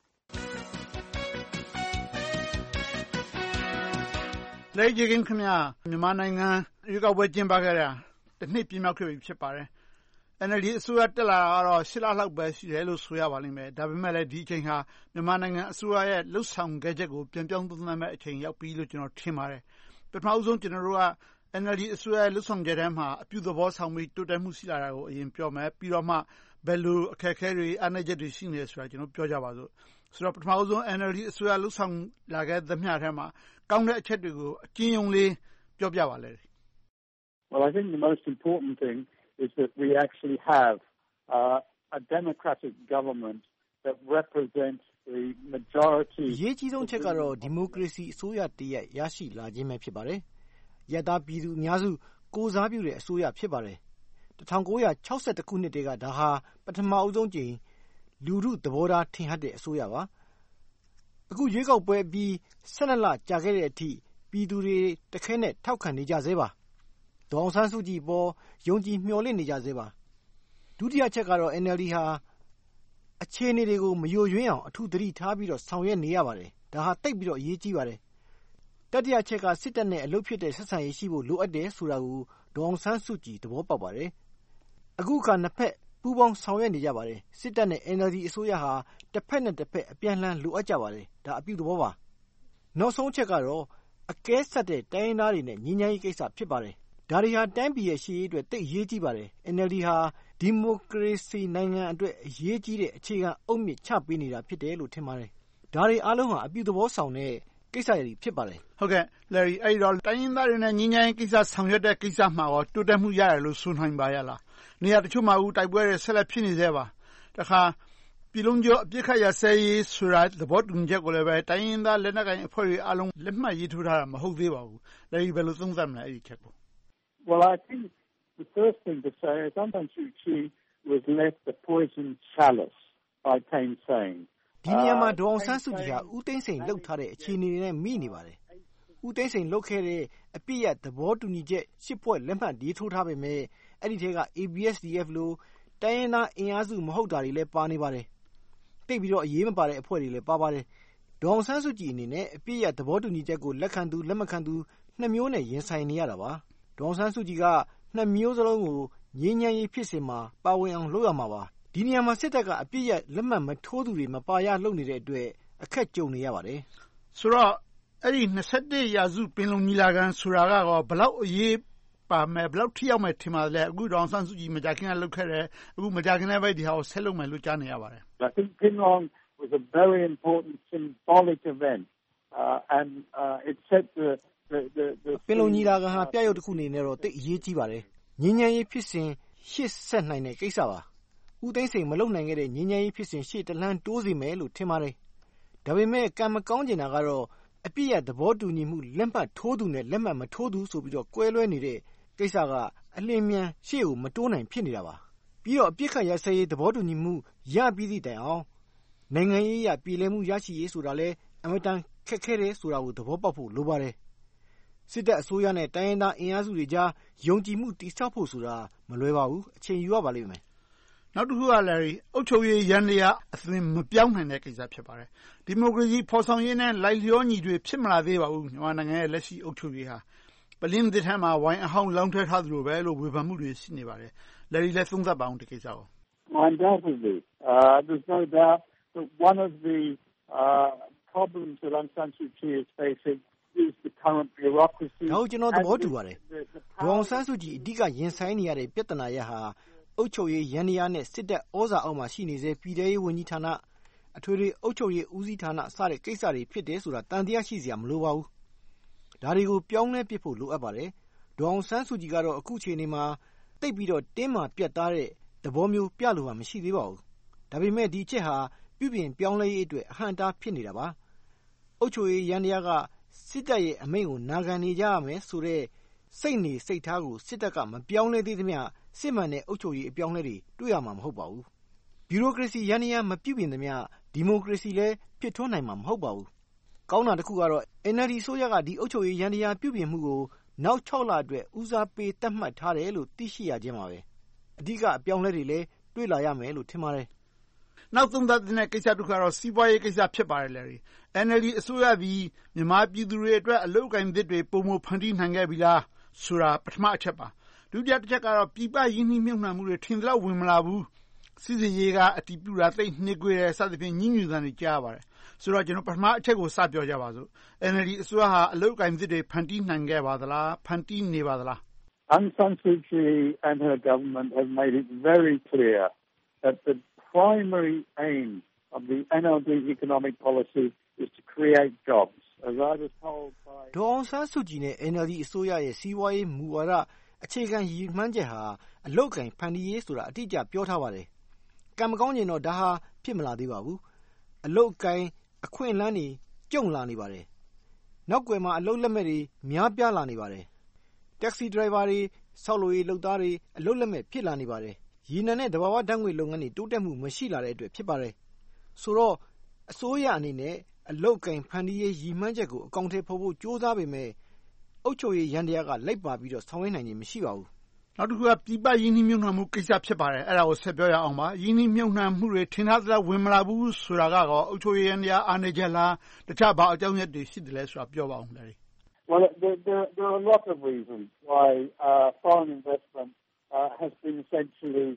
။ Larry Hagen ခင်ဗျာမြန်မာနိုင်ငံရွေးကောက်ပွဲကျင်းပခဲ့တာတစ်နှစ်ပြည့်မြောက်ခဲ့ပြီဖြစ်ပါတယ်။ NLD အစိုးရတက်လာတာကတော့8လလောက်ပဲရှိတယ်လို့ဆိုရပါလိမ့်မယ်။ဒါပေမဲ့လည်းဒီအချိန်ဟာမြန်မာနိုင်ငံအစိုးရရဲ့လှုပ်ဆောင်ခဲ့ချက်ကိုပြန်ပြောင်းသုံးသပ်မဲ့အချိန်ရောက်ပြီလို့ကျွန်တော်ထင်ပါတယ်။ပထမဆုံးကျွန်တော်တို့က NLD အစိုးရရဲ့လှုပ်ဆောင်ချက်ထဲမှာအပြုသဘောဆောင်ပြီးတိုးတက်မှုရှိလာတာကိုအရင်ပြောမယ်ပြီးတော့မှဘယ်လိုအခက်အခဲတွေအားနည်းချက်တွေရှိနေလဲဆိုတာကျွန်တော်ပြောကြပါစို့။ဆိုတော့ပထမဆုံး NLD အစိုးရလှုပ်ဆောင်လာခဲ့သမျှထဲမှာကောင်းတဲ့အချက်တွေကိုအကျဉ်းရုံလေးပြောပြပါလေ။
Well, I think the most important thing is that we actually have a democratic government that represents the majority.
အရေးကြီးဆုံးချက်ကတော့ဒီမိုကရေစီအစိုးရတရပ်ရရှိလာခြင်းပဲဖြစ်ပါတယ်။ရတာပြည်သူအများစုကိုယ်စားပြုတဲ့အစိုးရဖြစ်ပါတယ်။1962ခုနှစ်တည်းကဒါဟာပထမအဦးဆုံးကြိမ်လူထုသဘောထားထင်ဟပ်တဲ့အစိုးရပါ။အခုရွေးကောက်ပွဲပြီး12လကြာခဲ့တဲ့အထိပြည်သူတွေတခဲနဲ့ထောက်ခံနေကြသေးပါ။ဒေါ်အောင်ဆန်းစုကြည်ပေါ်ယုံကြည်မျှော်လင့်နေကြသေးပါ။ဒုတိယချက်ကတော့ NLD ဟာအခြေအနေတွေကိုမယိုယွင်းအောင်အထူးသတိထားပြီးတော့ဆောင်ရွက်နေရပါတယ်။ဒါဟာတိတ်ပြီးတော့အရေးကြီးပါတယ်။တတိယချက်ကစစ်တပ်နဲ့အလုပ်ဖြစ်တဲ့ဆက်ဆံရေးရှိဖို့လိုအပ်တယ်ဆိုတာကိုဒေါ်အောင်ဆန်းစုကြည်သဘောပေါက်ပါတယ်။အခုကနှစ်ဖက်ပူးပေါင်းဆောင်ရွက်နေကြပါတယ်။စစ်တပ်နဲ့ NLD အစိုးရဟာတစ်ဖက်နဲ့တစ်ဖက်အပြန်လှန်လိုအပ်ကြပါတယ်။ဒါအပြုသဘောပါ။နောက်ဆုံးချက်ကတော့အကဲဆက်တဲ့တိုင်းရင်းသားတွေနဲ့ညီညွတ်ရေးကိစ္စဖြစ်ပါတယ်။ဒါတွေဟာတိုင်းပြည်ရဲ့ရှေ့ရေးအတွက်သိအရေးကြီးပါတယ်။ NLD ဟာဒီမိုကရေစီနိုင်ငံအတွက်အရေးကြီးတဲ့အခြေခံအုတ်မြစ်ချပေးနေတာဖြစ်တယ်လို့ထင်ပါတယ်။ဒါတွေအားလုံးဟာအပြုသဘောဆောင်တဲ့ကိစ္စတွေဖြစ်ပါတယ်
။ဟုတ်ကဲ့ Larry အဲ့ဒီတော့တိုင်းရင်းသားတွေနဲ့ညီညွတ်ရေးကိစ္စဆောင်ရွက်တဲ့ကိစ္စမှာရောတိုးတက်မှုရတယ်လို့ဆိုနိုင်ပါရဲ့လား။နေရာတချို့မှာတိုက်ပွဲတွေဆက်လက်ဖြစ်နေသေးပါ။တခါပြည်လုံးကျွတ်အပစ်ခတ်ရပ်စဲရေးဆိုတာသဘောတူညီချက်ကိုလည်းပဲတိုင်းရင်းသားလက်နက်ကိုင်အဖွဲ့တွေအားလုံးလက်မှတ်ရေးထိုးထားတာမဟုတ်သေးပါဘူး။ဒါကြီးဘယ်လိုသုံးသပ်မလဲအဲ့ဒီချက်ကို
Well, I think the first thing to say is Aung San Suu Kyi was left the poison chalice by Thein Sein.
ဒီနေရာမှာဒေါ်အောင်ဆန်းစုကြည်ဟာဦးသိန်းစိန်လှုပ်ထားတဲ့အခြေအနေတွေနဲ့မိနေပါတယ်။ဦးသိန်းစိန်လှုပ်ခဲ့တဲ့အပြစ်ရသဘောတူညီချက်10ဖွဲ့လက်မှတ်ရေးထိုးထားပေမဲ့အဲ့ဒီထဲက ABSDF လို့တိုင်းရင်းသားအင်အားစုမဟုတ်တာတွေလည်းပါနေပါတယ်။တိတ်ပြီးတော့အရေးမပါတဲ့အဖွဲ့တွေလည်းပါပါတယ်။ဒေါ်အောင်ဆန်းစုကြည်အနေနဲ့အပြစ်ရသဘောတူညီချက်ကိုလက်ခံသူလက်မခံသူနှစ်မျိုးနဲ့ရင်ဆိုင်နေရတာပါ။ဒေါ်အောင်ဆန်းစုကြည်ကနှစ်မျိုးစလုံးကိုငြိမ်းချမ်းရေးဖြစ်စဉ်မှာပါဝင်အောင်လုပ်ရမှာပါ။ဒီနေရာမှာစစ်တပ်ကအပြစ်ရလက်မှတ်မထိုးသူတွေမပါရလုပ်နေတဲ့အတွက်အခက်ကြုံနေရပါတယ်
။ဆိုတော့အဲ့ဒီ21ရာစုပင်လုံညီလာခံဆိုတာကတော့ဘလောက်အရေးပါမယ်ဘလောက်ထိရောက်မယ်ထင်ပါလဲအခုဒေါ်အောင်ဆန်းစုကြည်မကြခင်ကလုပ်ခဲ့တယ်အခုမကြခင်လည်းပဲဒီဟာကိုဆက်လုပ်မယ်လို့ကြားနေရပါတယ်
I think Penang was a very important symbolic event and it set the
ပင်လုံညီလာခံဟာပြရုပ်တစ်ခုအနေနဲ့တော့တိတ်အရေးကြီးပါတယ်ငြိမ်းချမ်းရေးဖြစ်စဉ်ရှေ့ဆက်နိုင်တဲ့ကိစ္စပါဦးသိန်းစိန်မလုပ်နိုင်ခဲ့တဲ့ငြိမ်းချမ်းရေးဖြစ်စဉ်ရှေ့တလန်းတိုးစေမယ်လို့ထင်ပါတယ်ဒါပေမဲ့ကံမကောင်းကျင်တာကတော့အပြည့်ရသဘောတူညီမှုလက်မှတ်ထိုးသူနဲ့လက်မှတ်မထိုးသူဆိုပြီးတော့ကွဲလွဲနေတဲ့ကိစ္စကအလင်းမြန်ရှေ့ကိုမတိုးနိုင်ဖြစ်နေတာပါပြီးတော့အပြစ်ခတ်ရစရေးသဘောတူညီမှုရပြီးသည့်တိုင်အောင်နိုင်ငံရေးရပြည်လည်မှုရရှိရေးဆိုတာလဲအမတန်ခက်ခဲတယ်ဆိုတာကိုသဘောပေါက်ဖို့လိုပါတယ်စစ်တပ်အစိုးရနဲ့တိုင်းရင်းသားအင်အားစုတွေကြားယုံကြည်မှုတည်ဆောက်ဖို့ဆိုတာမလွယ်ပါဘူးအချိန်ယူရပါလိမ့်မယ်
နောက်တစ်ခုကလည်းအုပ်ချုပ်ရေးရန်တရားအသွင်မပြောင်းနိုင်တဲ့ကိစ္စဖြစ်ပါတယ်ဒီမိုကရေစီဖော်ဆောင်ရေးနဲ့လိုက်လျောညီတွေဖြစ်မလာသေးပါဘူးမြန်မာနိုင်ငံရဲ့လက်ရှိအုပ်ချုပ်ရေးဟာပလင်းသစ်ထဲမှာဝိုင်းအဟောင်းလောင်းထွဲထားသလိုပဲလို့ဝေဖန်မှုတွေရှိနေပါတယ်လက်ရီလည်းသုံးသပ်ပါအောင်ဒီကိစ္စကို
Undoubtedly there's no doubt that one of the problems that Aung San Suu Kyi is facing is the current bureaucracy
တော့ကျွန်တော်သဘောတူပါတယ်ဒေါ်အောင်ဆန်းစုကြည်အဓိကရင်ဆိုင်နေရတဲ့ပြဿနာရဟာအုပ်ချုပ်ရေးရန်တရားနဲ့စစ်တပ်ဩဇာအောက်မှာရှိနေစေပြည်ထရေးဝန်ကြီးဌာနအထွေထွေအုပ်ချုပ်ရေးဦးစီးဌာနစတဲ့ကိစ္စတွေဖြစ်တယ်ဆိုတာတန်တရားရှိစရာမလိုပါဘူးဒါတွေကိုပြောင်းလဲပစ်ဖို့လိုအပ်ပါတယ်ဒေါ်အောင်ဆန်းစုကြည်ကတော့အခုချိန်နေမှာတိတ်ပြီးတော့တင်းမာပြတ်သားတဲ့သဘောမျိုးပြလို့မှမရှိသေးပါဘူးဒါပေမဲ့ဒီချက်ဟာပြုပြင်ပြောင်းလဲရေးအတွက်အဟန့်အတားဖြစ်နေတာပါအုပ်ချုပ်ရေးရန်တရားကစစ်တပ်ရဲ့အမိန့်ကိုနာခံနေကြရမယ်ဆိုတဲ့စိတ်နေစိတ်ထားကိုစစ်တပ်ကမပြောင်းလဲသေးသမျှစစ်မှန်တဲ့အုပ်ချုပ်ရေးအပြောင်းလဲတွေတွေ့ရမှာမဟုတ်ပါဘူးဗျူရိုကရေစီရန်တရားမပြုပြင်သမျှဒီမိုကရေစီလည်းဖြစ်ထွန်းနိုင်မှာမဟုတ်ပါဘူးကောင်းတာတစ်ခုကတော့ NLD ဆိုရကဒီအုပ်ချုပ်ရေးရန်တရားပြုပြင်မှုကိုနောက်6လအတွက်ဦးစားပေးသတ်မှတ်ထားတယ်လို့သိရှိရခြင်းပါပဲအဓိကအပြောင်းလဲတွေလည်းတွေ့လာရမယ်လို့ထင်ပါတယ်
နောက်သုံးသပ်တဲ့ကိစ္စတစ်ခုကတော့စီးပွားရေးကိစ္စဖြစ်ပါတယ်လေ NLD အစိုးရသည်မြန်မာပြည်သူတွေအတွက်အလုပ်ကိုင်သစ်တွေပုံမဖန်တီးနိုင်ခဲ့ပြီလားဆိုတာပထမအချက်ပါဒုတိယတစ်ချက်ကတော့ပြည်ပရင်းနှီးမြှုပ်နှံမှုတွေထင်သလောက်ဝင်မလာဘူးစစ်စစ်ရေးကအတီးပြူတာသိနှိကွေးတယ်စသဖြင့်ညှဉ်းညူသံတွေကြားပါတယ်ဆိုတော့ကျွန်တော်ပထမအချက်ကိုစပြောကြပါစို့ NLD အစိုးရဟာအလုပ်ကိုင်သစ်တွေဖန်တီးနိုင်ခဲ့ပါသလားဖန်တီးနေပါသလား
Aung San Suu Kyi and her government have made it very clear that the primary aim of the NLD economic policy is to create jobs as I was told by
ဒေါ်အောင်ဆန်းစုကြည်နဲ့ NLD အစိုးရရဲ့စီးပွားရေးမူဝါဒအခြေခံရည်မှန်းချက်ဟာအလုပ်ကိုင်ဖန်တီးရေးဆိုတာအတိအကျပြောထားပါတယ်ကံမကောင်းရင်တော့ဒါဟာဖြစ်မလာသေးပါဘူးအလုပ်ကိုင်အခွင့်အလမ်းတွေကျုံလာနေပါတယ်နောက်ွယ်မှာအလုပ်လက်မဲ့တွေများပြားလာနေပါတယ်တက္ကစီဒရိုင်ဘာတွေဆောက်လုပ်ရေးလုပ်သားတွေအလုပ်လက်မဲ့ဖြစ်လာနေပါတယ်ရေနံနဲ့သဘာဝဓာတ်ငွေလုပ်ငန်းတွေတိုးတက်မှုမရှိလာတဲ့အတွက်ဖြစ်ပါတယ်ဆိုတော့အစိုးရအနေနဲ့အလုပ်ကိုင်ဖန်တီးရေးရည်မှန်းချက်ကိုအကောင့်ထဲပေါ်ဖို့ကြိုးစားပေမဲ့အုပ်ချုပ်ရေးရန်တရားကလိုက်ပါပြီးတော့ဆောင်ရွက်နိုင်ခြင်းမရှိပါဘူး
နောက်တစ်ခုကပြည်ပရင်းနှီးမြှုပ်နှံမှုကိစ္စဖြစ်ပါတယ်အဲ့ဒါကိုဆက်ပြောရအောင်ပါရင်းနှီးမြှုပ်နှံမှုတွေထင်ထားသလောက်ဝင်မလာဘူးဆိုတာကတော့အုပ်ချုပ်ရေးရန်တရားအားနည်းချက်လားတခြားဘာအကြောင်းရင်းတွေရှိတယ်လဲဆိုတာပြောပါအောင်လေ
Well there are a lot of reasons why foreign investment has been essentially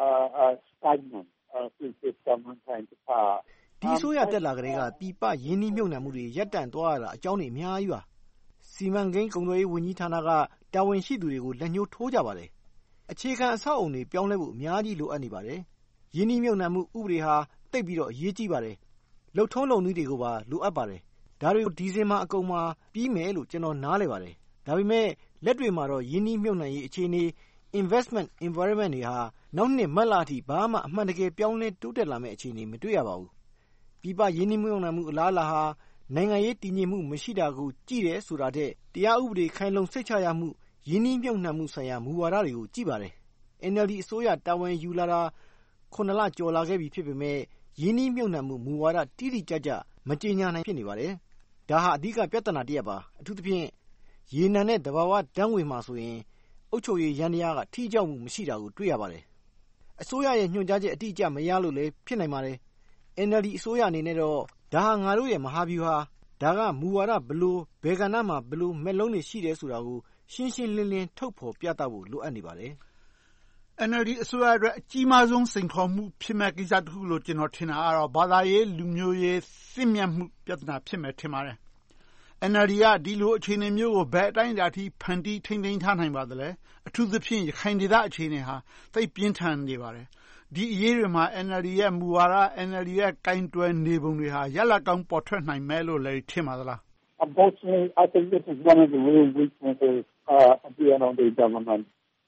stagnant since this government came to power
ဒီဆိုရတက်လာကြတဲ့ကပြည်ပရင်းနှီးမြှုပ်နှံမှုတွေရပ်တန့်သွားရတာအကြောင်းတွေအများကြီးပါစီမံကိန်းကုန်သွယ်ရေးဝန်ကြီးဌာနကတာဝန်ရှိသူတွေကိုလက်ညှိုးထိုးကြပါတယ်အခြေခံအဆောက်အုံတွေပြောင်းလဲဖို့အများကြီးလိုအပ်နေပါတယ်ရင်းနှီးမြှုပ်နှံမှုဥပဒေဟာတိတ်ပြီးတော့အရေးကြီးပါတယ်လှုပ်ထုံးလုံနည်းတွေကိုပါလိုအပ်ပါတယ်ဒါတွေကိုဒီဇင်ဘာအကုန်မှာပြီးမယ်လို့ကျွန်တော်နားလည်ပါတယ်ဒါပေမဲ့လက်တွေမှာတော့ရင်းနှီးမြှုပ်နှံရေးအခြေအနေ investment environment တွေဟာနောက်နှစ်မတ်လအထိဘာမှအမှန်တကယ်ပြောင်းလဲတိုးတက်လာမယ့်အခြေအနေမတွေ့ရပါဘူး။ပြည်ပရင်းနှီးမြှုပ်နှံမှုအလားအလာဟာနိုင်ငံရေးတည်ငြိမ်မှုမရှိတာကိုကြည့်တယ်ဆိုတာထက်တရားဥပဒေခိုင်လုံစိတ်ချရမှုရင်းနှီးမြှုပ်နှံမှုဆိုင်ရာမူဝါဒတွေကိုကြည့်ပါတယ်။ NLD အစိုးရတာဝန်ယူလာတာ9 လကျော်လာခဲ့ပြီဖြစ်ပေမဲ့ရင်းနှီးမြှုပ်နှံမှုမူဝါဒတိတိကျကျမကြေညာနိုင်ဖြစ်နေပါတယ်။ဒါဟာအဓိကပြဿနာတစ်ရပ်ပါ။အထူးသဖြင့်ရေနံနဲ့သဘာဝဓာတ်ငွေမှာဆိုရင်အုပ်ချုပ်ရေးယန္တရားကထိရောက်မှုမရှိတာကိုတွေ့ရပါတယ်။အစိုးရရဲ့ညွှန်ကြားချက်အတိအကျမရလို့လည်းဖြစ်နိုင်ပါတယ်။ NLD အစိုးရအနေနဲ့တော့ဒါဟာငါတို့ရဲ့မဟာဗျူဟာဒါကမူဝါဒဘလို့ဘယ်ကဏ္ဍမှာဘလို့မဲ့လုံးတွေရှိတယ်ဆိုတာကိုရှင်းရှင်းလင်းလင်းထုတ်ဖော်ပြသဖို့လိုအပ်နေပါတယ်
။ NLD အစိုးရအတွက်အကြီးမားဆုံးစိန်ခေါ်မှုဖြစ်မဲ့ကိစ္စတစ်ခုလို့ကျွန်တော်ထင်တာကတော့ဘာသာရေးလူမျိုးရေးစစ်မြတ်မှုပြဿနာဖြစ်မယ်ထင်ပါတယ်။ NLD ကဒီလိုအခြေအနေမျိုးကိုဘယ်အတိုင်းအတာထိဖန်တီးထိန်းသိမ်းထားနိုင်ပါသလဲ။အထူးသဖြင့်ရခိုင်ဒေသအခြေအနေဟာသိပ်ပြင်းထန်နေပါတယ်။ဒီအရေးတွေမှာ NLD ရဲ့မူဝါဒ NLD ရဲ့ကိုင်တွယ်နေပုံတွေဟာရလဒ်ကောင်းပေါ်ထွက်နိုင်မယ်လို့လည်းထင်ပါသလား။
Unfortunately, I think this is one of the real weaknesses of the NLD government.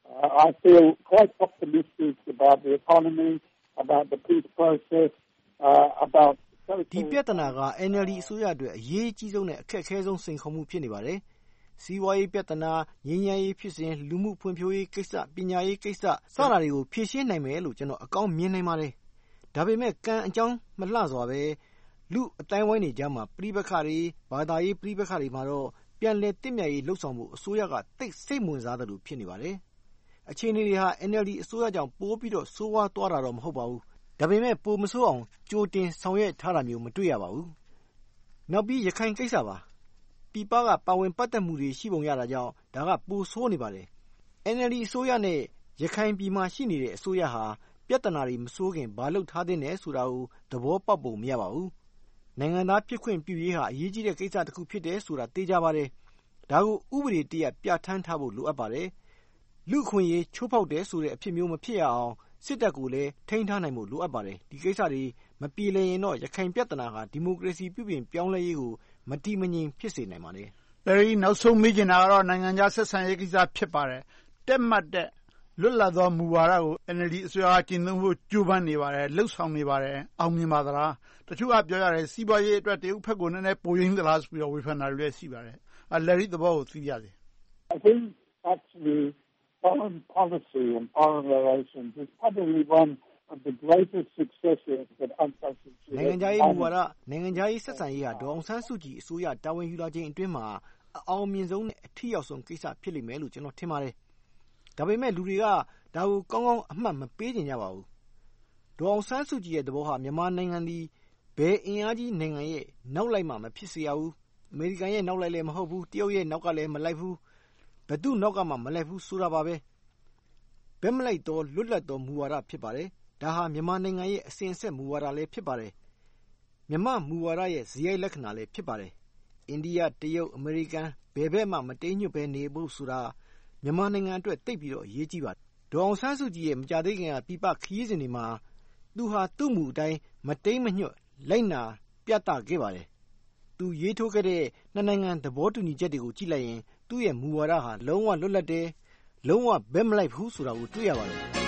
I feel quite optimistic about the economy, about the peace process, about
ဒီပြဿနာက NLD အစိုးရအတွက်အရေးကြီးဆုံးနဲ့အခက်အခဲဆုံးစိန်ခေါ်မှုဖြစ်နေပါတယ်။စီးပွားရေးပြဿနာငြိမ်းချမ်းရေးဖြစ်စဉ်လူမှုဖွံ့ဖြိုးရေးကိစ္စပညာရေးကိစ္စစတာတွေကိုဖြေရှင်းနိုင်မယ်လို့ကျွန်တော်အကောင်းမြင်နိုင်ပါတယ်။ဒါပေမဲ့ကံအကြောင်းမလှစွာပဲလူအတိုင်းဝိုင်းတွေကြားမှာပြိပခါတွေဘာသာရေးပြိပခါတွေမှာတော့ပြန်လည်တည်မြဲရေးလှုပ်ဆောင်မှုအစိုးရကတိတ်စိတ်ဝင်စားတယ်လို့ဖြစ်နေပါတယ်။အခြေအနေတွေဟာ NLD အစိုးရကြောင့်ပိုးပြီးတော့ဆိုးဝါးသွားတာတော့မဟုတ်ပါဘူး။ဒါပေမဲ့ပိုမဆိုးအောင်ကြိုတင်ဆောင်ရွက်ထားတာမျိုးမတွေ့ရပါဘူး။နောက်ပြီးရခိုင်ကိစ္စပါ။ပြည်ပကပါဝင်ပတ်သက်မှုတွေရှိပုံရတာကြောင့်ဒါကပိုဆိုးနေပါတယ်။ NLD အစိုးရနဲ့ရခိုင်ပြည်မှာရှိနေတဲ့အစိုးရဟာပြဿနာတွေမဆိုးခင်ဘာလို့ထားတဲ့နဲ့ဆိုတာကိုသဘောပေါက်ပုံမရပါဘူး။နိုင်ငံသားဖြစ်ခွင့်ပြုရေးဟာအရေးကြီးတဲ့ကိစ္စတစ်ခုဖြစ်တယ်ဆိုတာသိကြပါတယ်။ဒါကိုဥပဒေတရပြဋ္ဌာန်းထားဖို့လိုအပ်ပါတယ်။လူခွင့်ရေးချိုးဖောက်တယ်ဆိုတဲ့အဖြစ်မျိုးမဖြစ်ရအောင်စစ်တပ်ကိုလည်းထိန်းထားနိုင်ဖို့လိုအပ်ပါတယ်။ဒီကိစ္စတွေမပြေလည်ရင်တော့ရခိုင်ပြဿနာဟာဒီမိုကရေစီပြုပြင်ပြောင်းလဲရေးကိုမတည်မငြိမ်ဖြစ်စေနိုင်ပါတယ်
။နောက်ဆုံးမေးချင်တာကတော့နိုင်ငံခြားဆက်ဆံရေးကိစ္စဖြစ်ပါတယ်။တက်မှတ်တဲ့လွတ်လပ်သောမူဝါဒကို NLD အစိုးရကကျင့်သုံးဖို့ကြိုးပမ်းနေပါတယ်လှုပ်ဆောင်နေပါတယ်အောင်မြင်ပါသလား။တချို့ကပြောရတယ်စီးပွားရေးအတွက်တရုတ်ဘက်ကိုနည်းနည်းပိုရင်းသလားဆိုပြီးဝေဖန်တာတွေလည်းရှိပါတယ်။လက်ရှိသဘောကိုသိရစေ။
I think actually foreign policy and foreign relations is probably one of the greatest successes that Aung San Suu Kyi
နိုင်ငံခြားရေးမူဝါဒနိုင်ငံခြားရေးဆက်ဆံရေးဟာဒေါ်အောင်ဆန်းစုကြည်အစိုးရတာဝန်ယူလာခြင်းအတွင်းမှာအောင်မြင်ဆုံးနဲ့အထီးရောက်ဆုံးကိစ္စဖြစ်လိမ့်မယ်လို့ကျွန်တော်ထင်ပါတယ်။ဒါပေမဲ့လူတွေကဒါကိုကောင်းကောင်းအမှတ်မပေးကြပါဘူး။ဒေါ်အောင်ဆန်းစုကြည်ရဲ့သဘောဟာမြန်မာနိုင်ငံသည်ဘယ်အင်အားကြီးနိုင်ငံရဲ့နောက်လိုက်မှမဖြစ်စေရဘူး။အမေရိကန်ရဲ့နောက်လိုက်လည်းမဟုတ်ဘူး။တရုတ်ရဲ့နောက်ကလည်းမလိုက်ဘူး။ဘယ်သူနောက်ကမှမလိုက်ဘူးဆိုတာပါပဲ။ဘယ်မလိုက်တော့လွတ်လပ်သောမူဝါဒဖြစ်ပါတယ်။ဒါဟာမြန်မာနိုင်ငံရဲ့အစဉ်အဆက်မူဝါဒလည်းဖြစ်ပါတယ်။မြန်မာမူဝါဒရဲ့ဇယိုက်လက္ခဏာလည်းဖြစ်ပါတယ်။အိန္ဒိယတရုတ်အမေရိကန်ဘယ်ဘက်မှမတိမ်ညွတ်ပဲနေဖို့ဆိုတာမြန်မာနိုင်ငံအတွက်သိပ်ပြီးတော့အရေးကြီးပါတယ်။ဒေါ်အောင်ဆန်းစုကြည်ရဲ့မကြသေးခင်ကပြပခရီးစဉ်တွေမှာသူဟာသူ့မူအတိုင်းမတိမ်မညွတ်လိုက်နာပြသခဲ့ပါတယ်။သူရေးထိုးခဲ့တဲ့နှစ်နိုင်ငံသဘောတူညီချက်တွေကိုကြည့်လိုက်ရင်သူ့ရဲ့မူဝါဒဟာလုံးဝလွတ်လပ်တယ်လုံးဝဘက်မလိုက်ဘူးဆိုတာကိုတွေ့ရပါတယ်။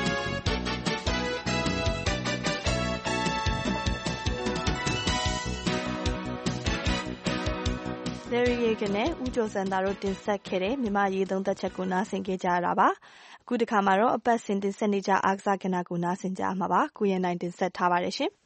Larry Yegan နဲ့ဦးကျော်စံသားတို့တင်ဆက်ခဲ့တဲ့မြန်မာရေးသုံးသက်ချက်ကိုနားဆင်ကြရတာပါ။အခုတစ်ခါမှာတော့အပတ်စဉ်တင်ဆက်နေကြအားကစားကဏ္ဍကိုနားဆင်ကြမှာပါ။ကိုရန်နိုင်တင်ဆက်ထားပါတယ်ရှင်။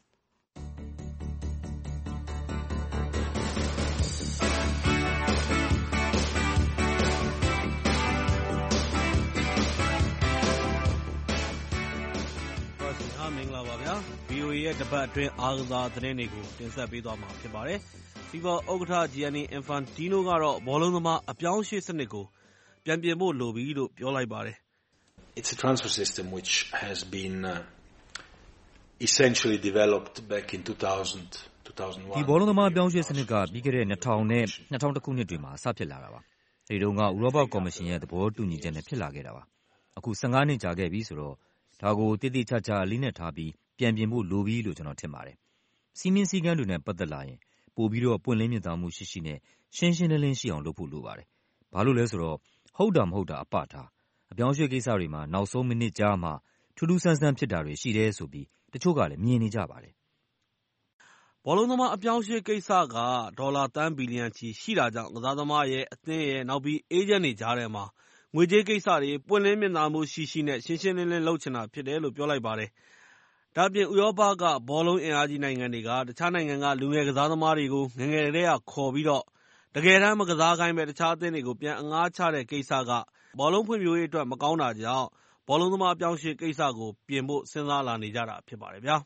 မင်္ဂလာပါဗျာ VOA ရဲ့တပတ်အတွင်းအားကစားသတင်းတွေကိုတင်ဆက်ပေးသွားမှာဖြစ်ပါတယ်။ FIFA ဥက္ကဋ္ဌ Gianni Infantino ကတော့ဘောလုံးသမားအပြောင်းအရွှေ့စနစ်ကိုပြန်ပြင်ဖို့လိုပြီလို့ပြောလိုက်ပါတယ်။
It's a transfer system which has been essentially developed back in 2001.
ဒီဘောလုံးသမားအပြောင်းအရွှေ့စနစ်ကပြီးခဲ့တဲ့2000နဲ့2001ခုနှစ်တွေမှာစဖြစ်လာတာပါ။ဒီတုန်းကဥရောပကော်မရှင်ရဲ့သဘောတူညီချက်နဲ့ဖြစ်လာခဲ့တာပါ။အခု15နှစ်ကြာခဲ့ပြီဆိုတော့ဒါကိုတည်တည်ချာချာလေးနဲ့ထားပြီးပြန်ပြင်ဖို့လိုပြီလို့ကျွန်တော်ထင်ပါတယ်။စီမင်းစည်းကမ်းတွေနဲ့ပတ်သက်လာရင်ပို့ပြီးတော့ပွင့်လင်းမြင်သာမှုရှိရှိနဲ့ရှင်းရှင်းလင်းလင်းရှိအောင်လုပ်ဖို့လိုပါတယ်။ဘာလို့လဲဆိုတော့ဟုတ်တာမဟုတ်တာအပထားအပြောင်းအရွှေ့ကိစ္စတွေမှာနောက်ဆုံးမိနစ်ကြားမှာထူးထူးဆန်းဆန်းဖြစ်တာတွေရှိတယ်ဆိုပြီးတချို့ကလည်းမြင်နေကြပါတယ်
။ဘောလုံးသမားအပြောင်းအရွှေ့ကိစ္စကဒေါ်လာသန်းဘီလီယံချီရှိတာကြောင့်ကစားသမားရဲ့အသင်းရဲ့နောက်ပြီးအေးဂျင့်တွေကြားထဲမှာငွေကြေးကိစ္စတွေပွင့်လင်းမြင်သာမှုရှိနဲ့ရှင်းရှင်းလင်းလင်းလုပ်ချင်တာဖြစ်တယ်လို့ပြောလိုက်ပါတယ်။ဒါ့အပြင်ဥရောပကဘောလုံးအင်အားကြီးနိုင်ငံတွေကတခြားနိုင်ငံကလူငယ်ကစားသမားတွေကိုငယ်ငယ်တည်းကခေါ်ပြီးတော့တကယ်တမ်းမကစားခိုင်းပဲတခြားအသင်းတွေကိုပြန်အငှားချတဲ့ကိစ္စကဘောလုံးဖွံ့ဖြိုးရေးအတွက်မကောင်းတာကြောင့်ဘောလုံးသမားအပြောင်းအရွှေ့ကိစ္စကိုပြင်ဖို့စဉ်းစားလာနေကြတာဖြစ်ပါတယ်ဗျာ။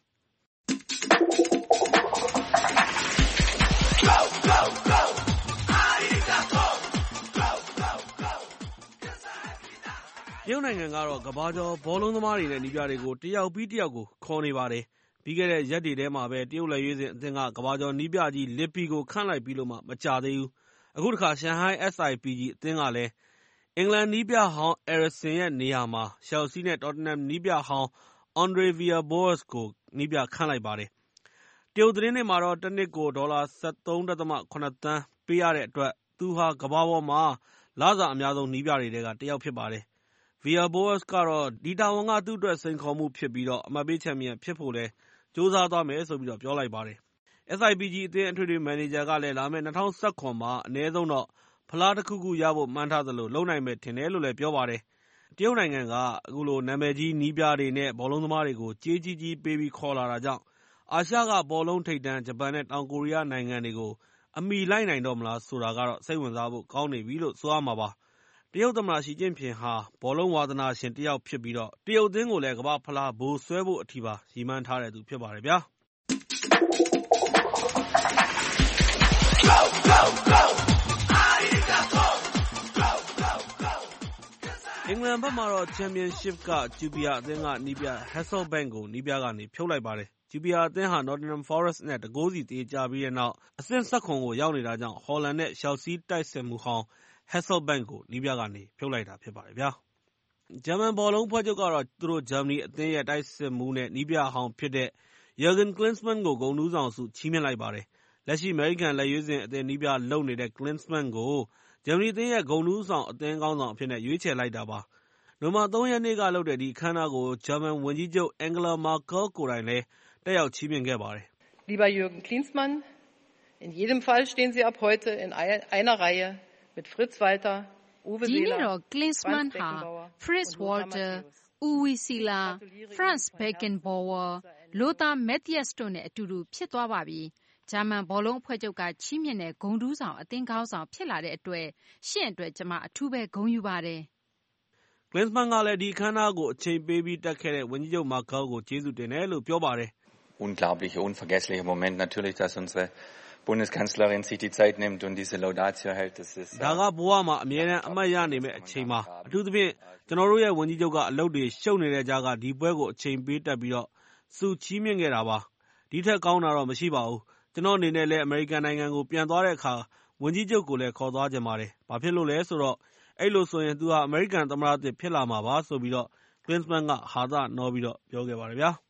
တရုတ်နိုင်ငံကတော့ကမ္ဘာကျော်ဘောလုံးသမားတွေနဲ့နည်းပြတွေကိုတယောက်ပြီးတယောက်ကိုခေါ်နေပါတယ်။ပြီးခဲ့တဲ့ရက်တွေထဲမှာပဲတရုတ်လက်ရွေးစင်အသင်းကကမ္ဘာကျော်နည်းပြကြီးလစ်ပီကိုခန့်လိုက်ပြီးလို့မှမကြာသေးဘူး။အခုတခါရှန်ဟိုင်း SIPG အသင်းကလည်းအင်္ဂလန်နည်းပြဟောင်းအဲရစ်ဆင်ရဲ့နေရာမှာရှယ်လ်ဆီးနဲ့တော်တနမ်နည်းပြဟောင်းအွန်ဒရေဗီယာဘိုးစ်ကိုနည်းပြခန့်လိုက်ပါတယ်။တရုတ်သတင်းတွေမှာတော့တစ်နှစ်ကိုဒေါ်လာ 13.7 သန်းပေးရတဲ့အတွက်သူဟာကမ္ဘာပေါ်မှာလစာအများဆုံးနည်းပြတွေထဲကတစ်ယောက်ဖြစ်ပါတယ်။ ဗီယာဘိုးစ်ကတော့ဒီတာဝန်ကသူ့အတွက်စိန်ခေါ်မှုဖြစ်ပြီးတော့အမှတ်ပေးချန်ပီယံဖြစ်ဖို့လည်းကြိုးစားသွားမယ်ဆိုပြီးတော့ပြောလိုက်ပါတယ်။ SIPG အသင်းအထွေထွေမန်နေဂျာကလည်းလာမယ့်2019မှာအနည်းဆုံးတော့ဖလားတစ်ခုခုရဖို့မှန်းထားသလိုလုပ်နိုင်မယ်ထင်တယ်လို့လည်းပြောပါတယ်။တရုတ်နိုင်ငံကအခုလိုနာမည်ကြီးနည်းပြတွေနဲ့ဘောလုံးသမားတွေကိုကြေးကြီးပေးပြီးခေါ်လာတာကြောင့်အာရှကဘောလုံးထိပ်တန်းဂျပန်နဲ့တောင်ကိုရီးယားနိုင်ငံတွေကိုအမီလိုက်နိုင်တော့မလားဆိုတာကတော့စိတ်ဝင်စားဖို့ကောင်းနေပြီလို့ဆိုရမှာပါ။တရုတ်သမ္မတရှီကျင့်ဖျင်ဟာဘောလုံးဝါသနာရှင်တစ်ယောက်ဖြစ်ပြီးတော့တရုတ်အသင်းကိုလည်းကမ္ဘာ့ဖလားဗိုလ်စွဲဖို့အထိပါရည်မှန်းထားတဲ့သူဖြစ်ပါတယ်ဗျာ။အင်္ဂလန်ဘက်မှာတော့ချန်ပီယံရှစ်ကကျူပီယာအသင်းကနည်းပြ Hasselbank ကိုနည်းပြကနေဖြုတ်လိုက်ပါတယ်။ကျူပီယာအသင်းဟာ Nottingham Forest နဲ့1 ဂိုးစီသရေကျပြီးတဲ့နောက်အဆင့်17ကိုရောက်နေတာကြောင့်ဟော်လန်နဲ့ရှယ်လ်ဆီးတိုက်စစ်မှူးဟောင်း Hasselbank ကိုနည်းပြကနေဖြုတ်လိုက်တာဖြစ်ပါတယ်ဗျာ။ဂျာမန်ဘောလုံးအဖွဲ့ချုပ်ကတော့သူတို့ဂျာမနီအသင်းရဲ့တိုက်စစ်မှူးနဲ့နည်းပြဟောင်းဖြစ်တဲ့ Jurgen Klinsmann ကိုဂုဏ်ထူးဆောင်ဆုချီးမြှင့်လိုက်ပါတယ်။လက်ရှိအမေရိကန်လက်ရွေးစင်အသင်းနည်းပြလုပ်နေတဲ့ Klinsmann ကိုဂျာမနီအသင်းရဲ့ဂုဏ်ထူးဆောင်အသင်းခေါင်းဆောင်အဖြစ်နဲ့ရွေးချယ်လိုက်တာပါ။နိုဝင်ဘာ 3 ရက်နေ့ကလုပ်တဲ့ဒီအခမ်းအနားကိုဂျာမန်ဝန်ကြီးချုပ် Angela Merkel ကိုယ်တိုင်လည်းတက်ရောက်ချီးမြှင့်ခဲ့ပါတယ်။
Lieber Jürgen Klinsmann, in jedem Fall stehen Sie ab heute in einer Reihe mit Fritz Walter, Uwe Seeler,
ဒီနေ့တော့ Klinsmann ဟာ Fritz Walter, Uwe Seeler, Franz Beckenbauer, Lothar Matthäus တို့နဲ့အတူတူဖြစ်သွားပါပြီ။ဂျာမန်ဘောလုံးအဖွဲ့ချုပ်ကချီးမြှင့်တဲ့ဂုဏ်ထူးဆောင်အသင်းခေါင်းဆောင်ဖြစ်လာတဲ့အတွက်ရှင့်အတွက်ကျွန်မအထူးပဲဂုဏ်ယူပါတယ်
။ Klinsmann ကလည်းဒီအခမ်းအနားကိုအချိန်ပေးပြီးတက်ခဲ့တဲ့ဝန်ကြီးချုပ် Merkel ကိုကျေးဇူးတင်တယ်လို့ပြောပါတယ်။
Unglaubliche, unvergessliche Moment natürlich, dass unsere Bundeskanzlerin sich die Zeit nimmt und diese Laudatio hält. Das ist
ဒါကဘဝမှာအမြဲတမ်းအမှတ်ရနိုင်မယ့်အချိန်ပါ။အထူးသဖြင့်ကျွန်တော်တို့ရဲ့ဝန်ကြီးချုပ်ကအလုပ်တွေရှုပ်နေတဲ့ကြားကဒီပွဲကိုအချိန်ပေးတက်ပြီးတော့ဆုချီးမြှင့်ခဲ့တာပါ။ဒီထက်ကောင်းတာတော့မရှိပါဘူး။ကျွန်တော်အနေနဲ့လည်းအမေရိကန်နိုင်ငံကိုပြန်သွားတဲ့အခါဝန်ကြီးချုပ်ကိုလည်းခေါ်သွားချင်ပါတယ်။ဘာဖြစ်လို့လဲဆိုတော့အဲ့လိုဆိုရင်သူဟာအမေရိကန်သမ္မတသစ်ဖြစ်လာမှာပါဆိုပြီးတော့ Klinsmann ကဟာသနောပြီးတော့ပြောခဲ့ပါတယ်ဗျာ။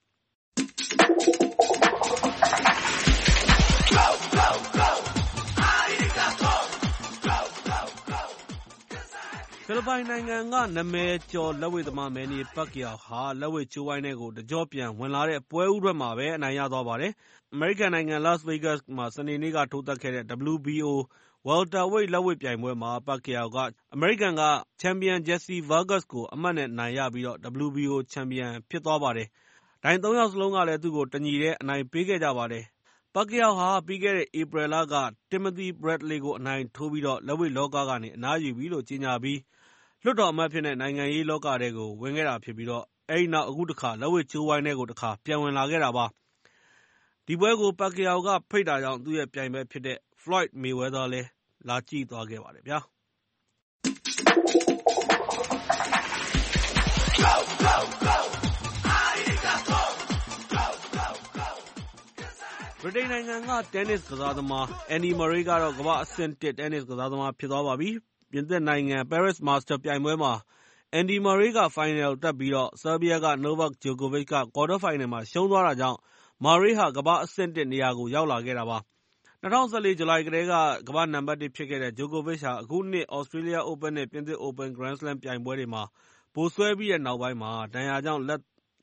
ဖိလစ်ပိုင်နိုင်ငံကနာမည်ကျော်လက်ဝှေ့သမားမယ်နီပက်ကျာဟာလက်ဝှေ့ကြိုးဝိုင်းထဲကိုတကြော့ပြန်ဝင်လာတဲ့ပွဲဦးထွက်မှာပဲအနိုင်ရသွားပါတယ်။အမေရိကန်နိုင်ငံ Las Vegas မှာစနေနေ့ကထိုးသက်ခဲ့တဲ့ WBO welterweight လက်ဝှေ့ပြိုင်ပွဲမှာပက်ကျာကအမေရိကန်ကချန်ပီယံ Jesse Vargas ကိုအမှတ်နဲ့နိုင်ရပြီးတော့ WBO ချန်ပီယံဖြစ်သွားပါတယ်။ဒိုင် 3 ယောက်စလုံးကလည်းသူ့ကိုတညီတည်းအနိုင်ပေးခဲ့ကြပါတယ်။ပက်ကျာဟာပြီးခဲ့တဲ့ဧပြီလက Timothy Bradley ကိုအနိုင်ထိုးပြီးတော့လက်ဝှေ့လောကကနေအနားယူပြီလို့ကြေညာပြီးလွှတ်တော်အမတ်ဖြစ်တဲ့နိုင်ငံရေးလောကထဲကိုဝင်ခဲ့တာဖြစ်ပြီးတော့အဲဒီနောက်အခုတစ်ခါလက်ဝှေ့ကြိုးဝိုင်းထဲကိုတစ်ခါပြန်ဝင်လာခဲ့တာပါ။ဒီပွဲကိုပက်ကျာကဖိတ်တာကြောင့်သူ့ရဲ့ပြိုင်ဘက်ဖြစ်တဲ့ Floyd Mayweather လည်းလာကြည့်သွားခဲ့ပါတယ်ဗျာ။ဗြိတိန်နိုင်ငံကတင်းနစ်ကစားသမား Andy Murray ကတော့ကမ္ဘာ့အဆင့် 1 တင်းနစ်ကစားသမားဖြစ်သွားပါပြီ။ပြင်သစ်နိုင်ငံ Paris Master ပြိုင်ပွဲမှာ Andy Murray ကဖိုင်နယ်တက်ပြီးတော့ဆာဘီးယားက Novak Djokovic ကကွာတားဖိုင်နယ်မှာရှုံးသွားတာကြောင့် Murray ဟာကမ္ဘာ့အဆင့် 1 နေရာကိုရောက်လာခဲ့တာပါ။2014 ဇူလိုင်ကတည်းကကမ္ဘာ့နံပါတ် 1 ဖြစ်ခဲ့တဲ့ Djokovic ဟာအခုနှစ် Australia Open နဲ့ပြင်သစ် Open Grand Slam ပြိုင်ပွဲတွေမှာဗိုလ်စွဲပြီးတဲ့နောက်ပိုင်းမှာဒဏ်ရာကြောင့်လက်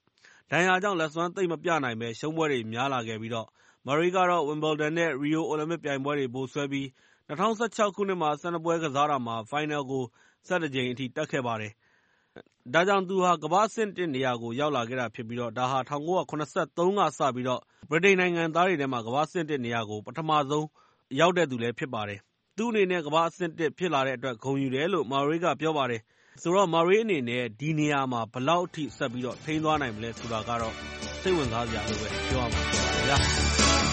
ဒဏ်ရာကြောင့်လက်စွမ်းသိပ်မပြနိုင်ဘဲရှုံးပွဲတွေများလာခဲ့ပြီးတော့ Murray ကတော့ Wimbledon နဲ့ Rio အိုလံပစ်ပြိုင်ပွဲတွေဗိုလ်စွဲပြီး2016 ခုနှစ်မှာ12 ပွဲကစားတာမှာ ဖိုင်နယ်ကို11 ကြိမ်အထိတက်ခဲ့ပါတယ်။ဒါကြောင့်သူဟာကမ္ဘာ့အဆင့် 1 နေရာကိုရောက်လာခဲ့တာဖြစ်ပြီးတော့ဒါဟာ1973 ကစပြီးတော့ဗြိတိန်နိုင်ငံသားတွေထဲမှာကမ္ဘာ့အဆင့် 1 နေရာကိုပထမဆုံးရောက်တဲ့သူလည်းဖြစ်ပါတယ်။သူ့အနေနဲ့ကမ္ဘာ့အဆင့် 1 ဖြစ်လာတဲ့အတွက်ဂုဏ်ယူတယ်လို့ Murray ကပြောပါတယ်။ဆိုတော့ Murray အနေနဲ့ဒီနေရာမှာဘယ်လောက်အထိဆက်ပြီးတော့ထိန်းသွားနိုင်မလဲဆိုတာကတော့စိတ်ဝင်စားစရာလို့ပဲပြောရမှာဖြစ်ပါတယ်ဗျာ။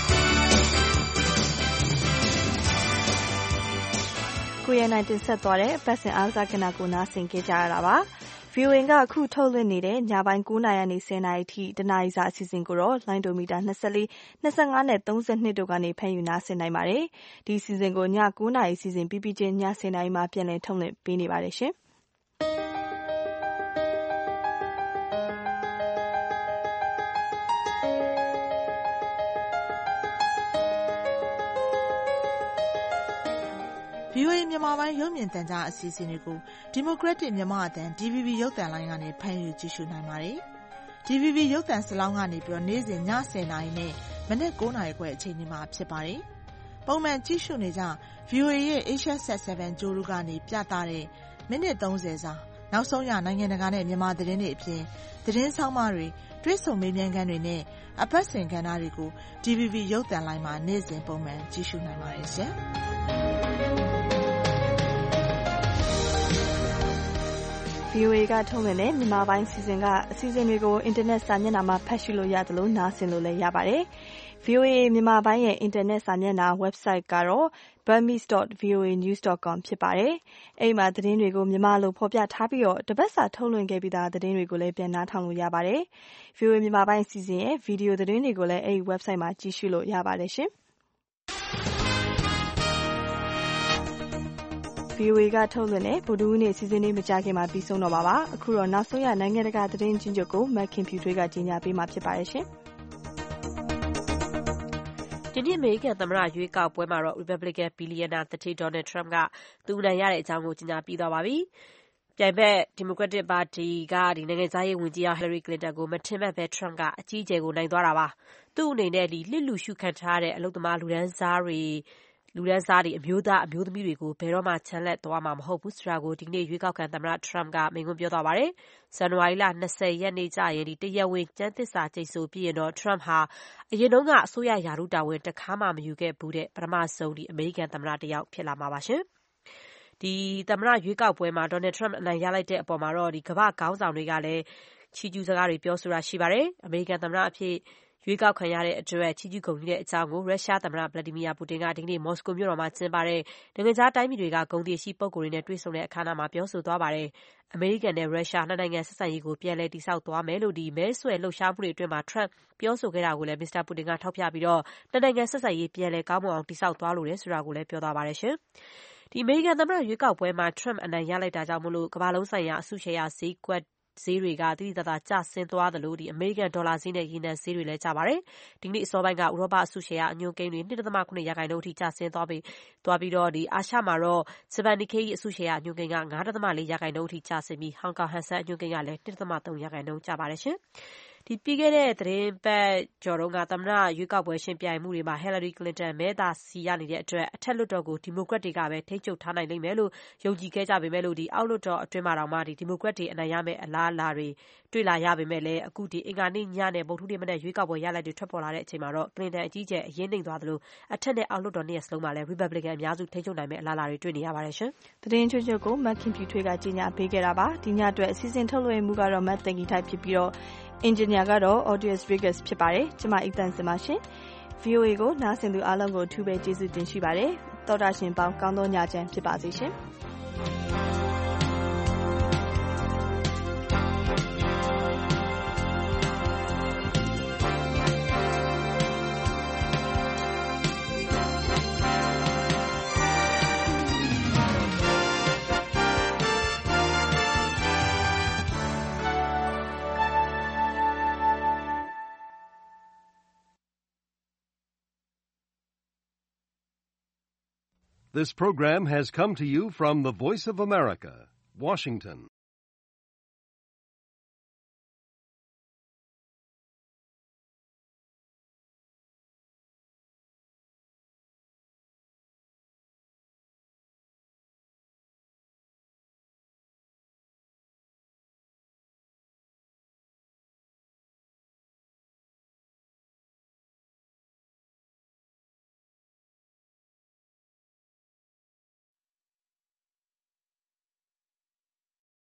ကိုရနိုင်တင်ဆက်သွားတဲ့ပတ်စင်အားကစားကဏ္ဍကိုနားဆင်ကြရတာပါ။ VOA ကအခုထုတ်လွှင့်နေတဲ့ညပိုင်း9 နာရီကနေ10 နာရီထိတနာရီစာအစီအစဉ်ကိုတော့လိုင်းဒိုမီတာ24 25နဲ့32တို့ကနေဖမ်းယူနားဆင်နိုင်ပါတယ်။ဒီအစီအစဉ်ကိုည9 နာရီအစီအစဉ်ပြီးချင်းည10 နာရီမှာပြန်လည်ထုတ်လွှင့်ပေးနေပါတယ်ရှင်။
VOA မြန်မာပိုင်းရုပ်မြင်သံကြားအစီအစဉ်တွေကို Democratic မြန်မာအသံ DVB ရုပ်သံလိုင်းကနေဖမ်းယူကြည့်ရှုနိုင်ပါတယ်။ DVB ရုပ်သံစလောင်းကနေပြီးနေ့စဉ်ည10 နာရီနဲ့မနက်9 နာရီခွဲအချိန်တွေမှာဖြစ်ပါတယ်။ပုံမှန်ကြည့်ရှုနေကြ VOA ရဲ့ Asia Sat 7 ကြိုးတို့ကနေပြသတဲ့မိနစ်30စာနောက်ဆုံးရနိုင်ငံတကာနဲ့မြန်မာသတင်းတွေအပြင်သတင်းဆောင်မတွေတွေ့ဆုံမေးမြန်းခန်းတွေနဲ့အပတ်စဉ်ကဏ္ဍတွေကို DVB ရုပ်သံလိုင်းမှာနေ့စဉ်ပုံမှန်ကြည့်ရှုနိုင်ပါတယ်ရှင်။
VOA ကထုတ်လွှင့်တဲ့မြန်မာပိုင်းအစီအစဉ်တွေကိုအင်တာနက်စာမျက်နှာမှာဖတ်ရှုလို့ရတယ်လို့နားဆင်လို့လည်းရပါတယ်။ VOA မြန်မာပိုင်းရဲ့အင်တာနက်စာမျက်နှာ website ကတော့ burmese.voanews.com ဖြစ်ပါတယ်။အဲဒီမှာသတင်းတွေကိုမြန်မာလိုဖော်ပြထားပြီးတော့တပတ်စာထုတ်လွှင့်ခဲ့ပြီးသားသတင်းတွေကိုလည်းပြန်နားထောင်လို့ရပါတယ်။ VOA မြန်မာပိုင်းအစီအစဉ်ရဲ့ဗီဒီယိုသတင်းတွေကိုလည်းအဲဒီ website မှာကြည့်ရှုလို့ရပါတယ်ရှင်။ VOA ကထုတ်လွှင့်တဲ့ဗုဒ္ဓဟူးနေ့အစီအစဉ်လေးမကြာခင်မှာပြီးဆုံးတော့ပါပါ။အခုတော့နောက်ဆုံးရနိုင်ငံတကာသတင်းချင်းချုပ်ကိုမက်ခင်ဖြူထွေးကကြီးညာပေးမှာဖြစ်ပါတယ်ရှင်
။ဒီနေ့အမေရိကန်သမ္မတရွေးကောက်ပွဲမှာတော့ Republican ဘီလီယံနာသူဌေး Donald Trump ကသူအနိုင်ရတဲ့အကြောင်းကိုကြီးညာပြီးသွားပါပြီ။ပြိုင်ဘက် Democratic ပါတီကနိုင်ငံခြားရေးဝန်ကြီးဟောင်း Hillary Clinton ကိုမထင်မှတ်ဘဲ Trump ကအကြီးအကျယ်ကိုနိုင်သွားတာပါ။သူ့အနေနဲ့လစ်လျူရှုခံထားရတဲ့အလုပ်သမားလူတန်းစားတွေအမျိုးသားအမျိုးသမီးတွေကိုဘယ်တော့မှချန်လှပ်သွားမှာမဟုတ်ဘူးဆိုတာကိုဒီကနေ့ရွေးကောက်ခံသမ္မတ Trump ကမိန့်ခွန်းပြောသွားပါတယ်။ဇန်နဝါရီလ20 ရက်နေ့ကျရင်တရားဝင်ကျမ်းသစ္စာကျိန်ဆိုပြီးရင်တော့ Trump ဟာအရင်တုန်းကအစိုးရရာထူးတာဝန်တခါမှမယူခဲ့ဘူးတဲ့ပထမဆုံးအမေရိကန်သမ္မတတစ်ယောက်ဖြစ်လာမှာပါရှင်။ဒီသမ္မတရွေးကောက်ပွဲမှာ Donald Trump အနိုင်ရလိုက်တဲ့အပေါ်မှာတော့ကမ္ဘာ့ခေါင်းဆောင်တွေကလည်းချီးကျူးစကားတွေပြောဆိုတာရှိပါတယ်။အမေရိကန်သမ္မတအဖြစ်ရွေးကောက်ခံရတဲ့အတွက်ချီးကျူးဂုဏ်ပြုတဲ့အကြောင်းကိုရုရှားသမ္မတ Vladimir Putin ကဒီကနေ့မော်စကိုမြို့တော်မှာကျင်းပတဲ့နိုင်ငံခြားတိုင်းပြည်တွေကဂုဏ်သရေရှိပုဂ္ဂိုလ်တွေနဲ့တွေ့ဆုံတဲ့အခမ်းအနားမှာပြောဆိုသွားပါတယ်။အမေရိကန်နဲ့ရုရှားနှစ်နိုင်ငံဆက်ဆံရေးကိုပြန်လည်တည်ဆောက်သွားမယ်လို့မဲဆွယ်လှုပ်ရှားမှုတွေအတွင်းမှာ Trump ပြောဆိုခဲ့တာကိုလည်း Mr. Putin ကထောက်ပြပြီးနှစ်နိုင်ငံဆက်ဆံရေးပြန်လည်ကောင်းမွန်အောင်တည်ဆောက်သွားလိုတယ်ဆိုတာကိုလည်းပြောသွားပါတယ်ရှင်။အမေရိကန်သမ္မတရွေးကောက်ပွဲမှာ Trump အနိုင်ရလိုက်တာကြောင့်ကမ္ဘာလုံးဆိုင်ရာအစုရှယ်ယာဈေးတွေကသိသိသာသာကျဆင်းသွားသလိုအမေရိကန်ဒေါ်လာဈေးနဲ့ရေနံဈေးတွေလည်းကျပါတယ်။ဒီကနေ့အစောပိုင်းကဥရောပအစုရှယ်ယာအညွှန်းကိန်းတွေ 2.7% အထိကျဆင်းသွားပြီးအာရှမှာတော့ဂျပန် Nikkei အစုရှယ်ယာအညွှန်းကိန်းက 5.4% အထိကျဆင်းပြီးဟောင်ကောင်ဟန်ဆန်အညွှန်းကိန်းကလည်း 2.3% ကျပါတယ်ရှင်။ပြီးခဲ့တဲ့သီတင်းပတ်ကျော်တုန်းကသမ္မတရွေးကောက်ပွဲယှဉ်ပြိုင်မှုတွေမှာ Hillary Clinton မဲသာစီရနေတဲ့အတွက်အထက်လွှတ်တော်ကိုဒီမိုကရက်တွေကပဲထိန်းချုပ်ထားနိုင်လိမ့်မယ်လို့ယုံကြည်ခဲ့ကြပေမဲ့အောက်လွှတ်တော်အတွင်းမှာတောင်ဒီမိုကရက်တွေအနိုင်ရမယ့်အလားအလာတွေတွေ့လာရပေမဲ့လည်းအခုအင်္ဂါနေ့ညနဲ့ဗုဒ္ဓဟူးနေ့မနက်ရွေးကောက်ပွဲရလဒ်တွေထွက်ပေါ်လာတဲ့အချိန်မှာတော့ Clinton အကြီးအကျယ်အရေးနိမ့်သွားသလိုအထက်နဲ့အောက်လွှတ်တော်နှစ်ရပ်စလုံးမှာလည်း Republican အများစုထိန်းချုပ်နိုင်မယ့်အလားအလာတွေတွေ့နေရပါတယ်ရှင်
။သတင်းချွတ်ချွတ်ကိုမက်ခင်ဖြူထွေးကကြီးညာပေးခဲ့တာပါ။ဒီညအတွက်အစီအစဉ်ထုတ်လွှင့်မှုကတော့မတ်တင်ဂီထိုက်ဖြစ်ပြီးအင်ဂျင်နီယာကတော့ Audius Rigas ဖြစ်ပါတယ်။ကျွန်မအီတန်စင်ပါရှင်။ VOA ကိုနားဆင်သူအားလုံးကိုအထူးပဲကျေးဇူးတင်ရှိပါတယ်။သောတာရှင်ပေါင်းကောင်းသောညချမ်းဖြစ်ပါစေရှင်။
This program has come to you from the Voice of America, Washington.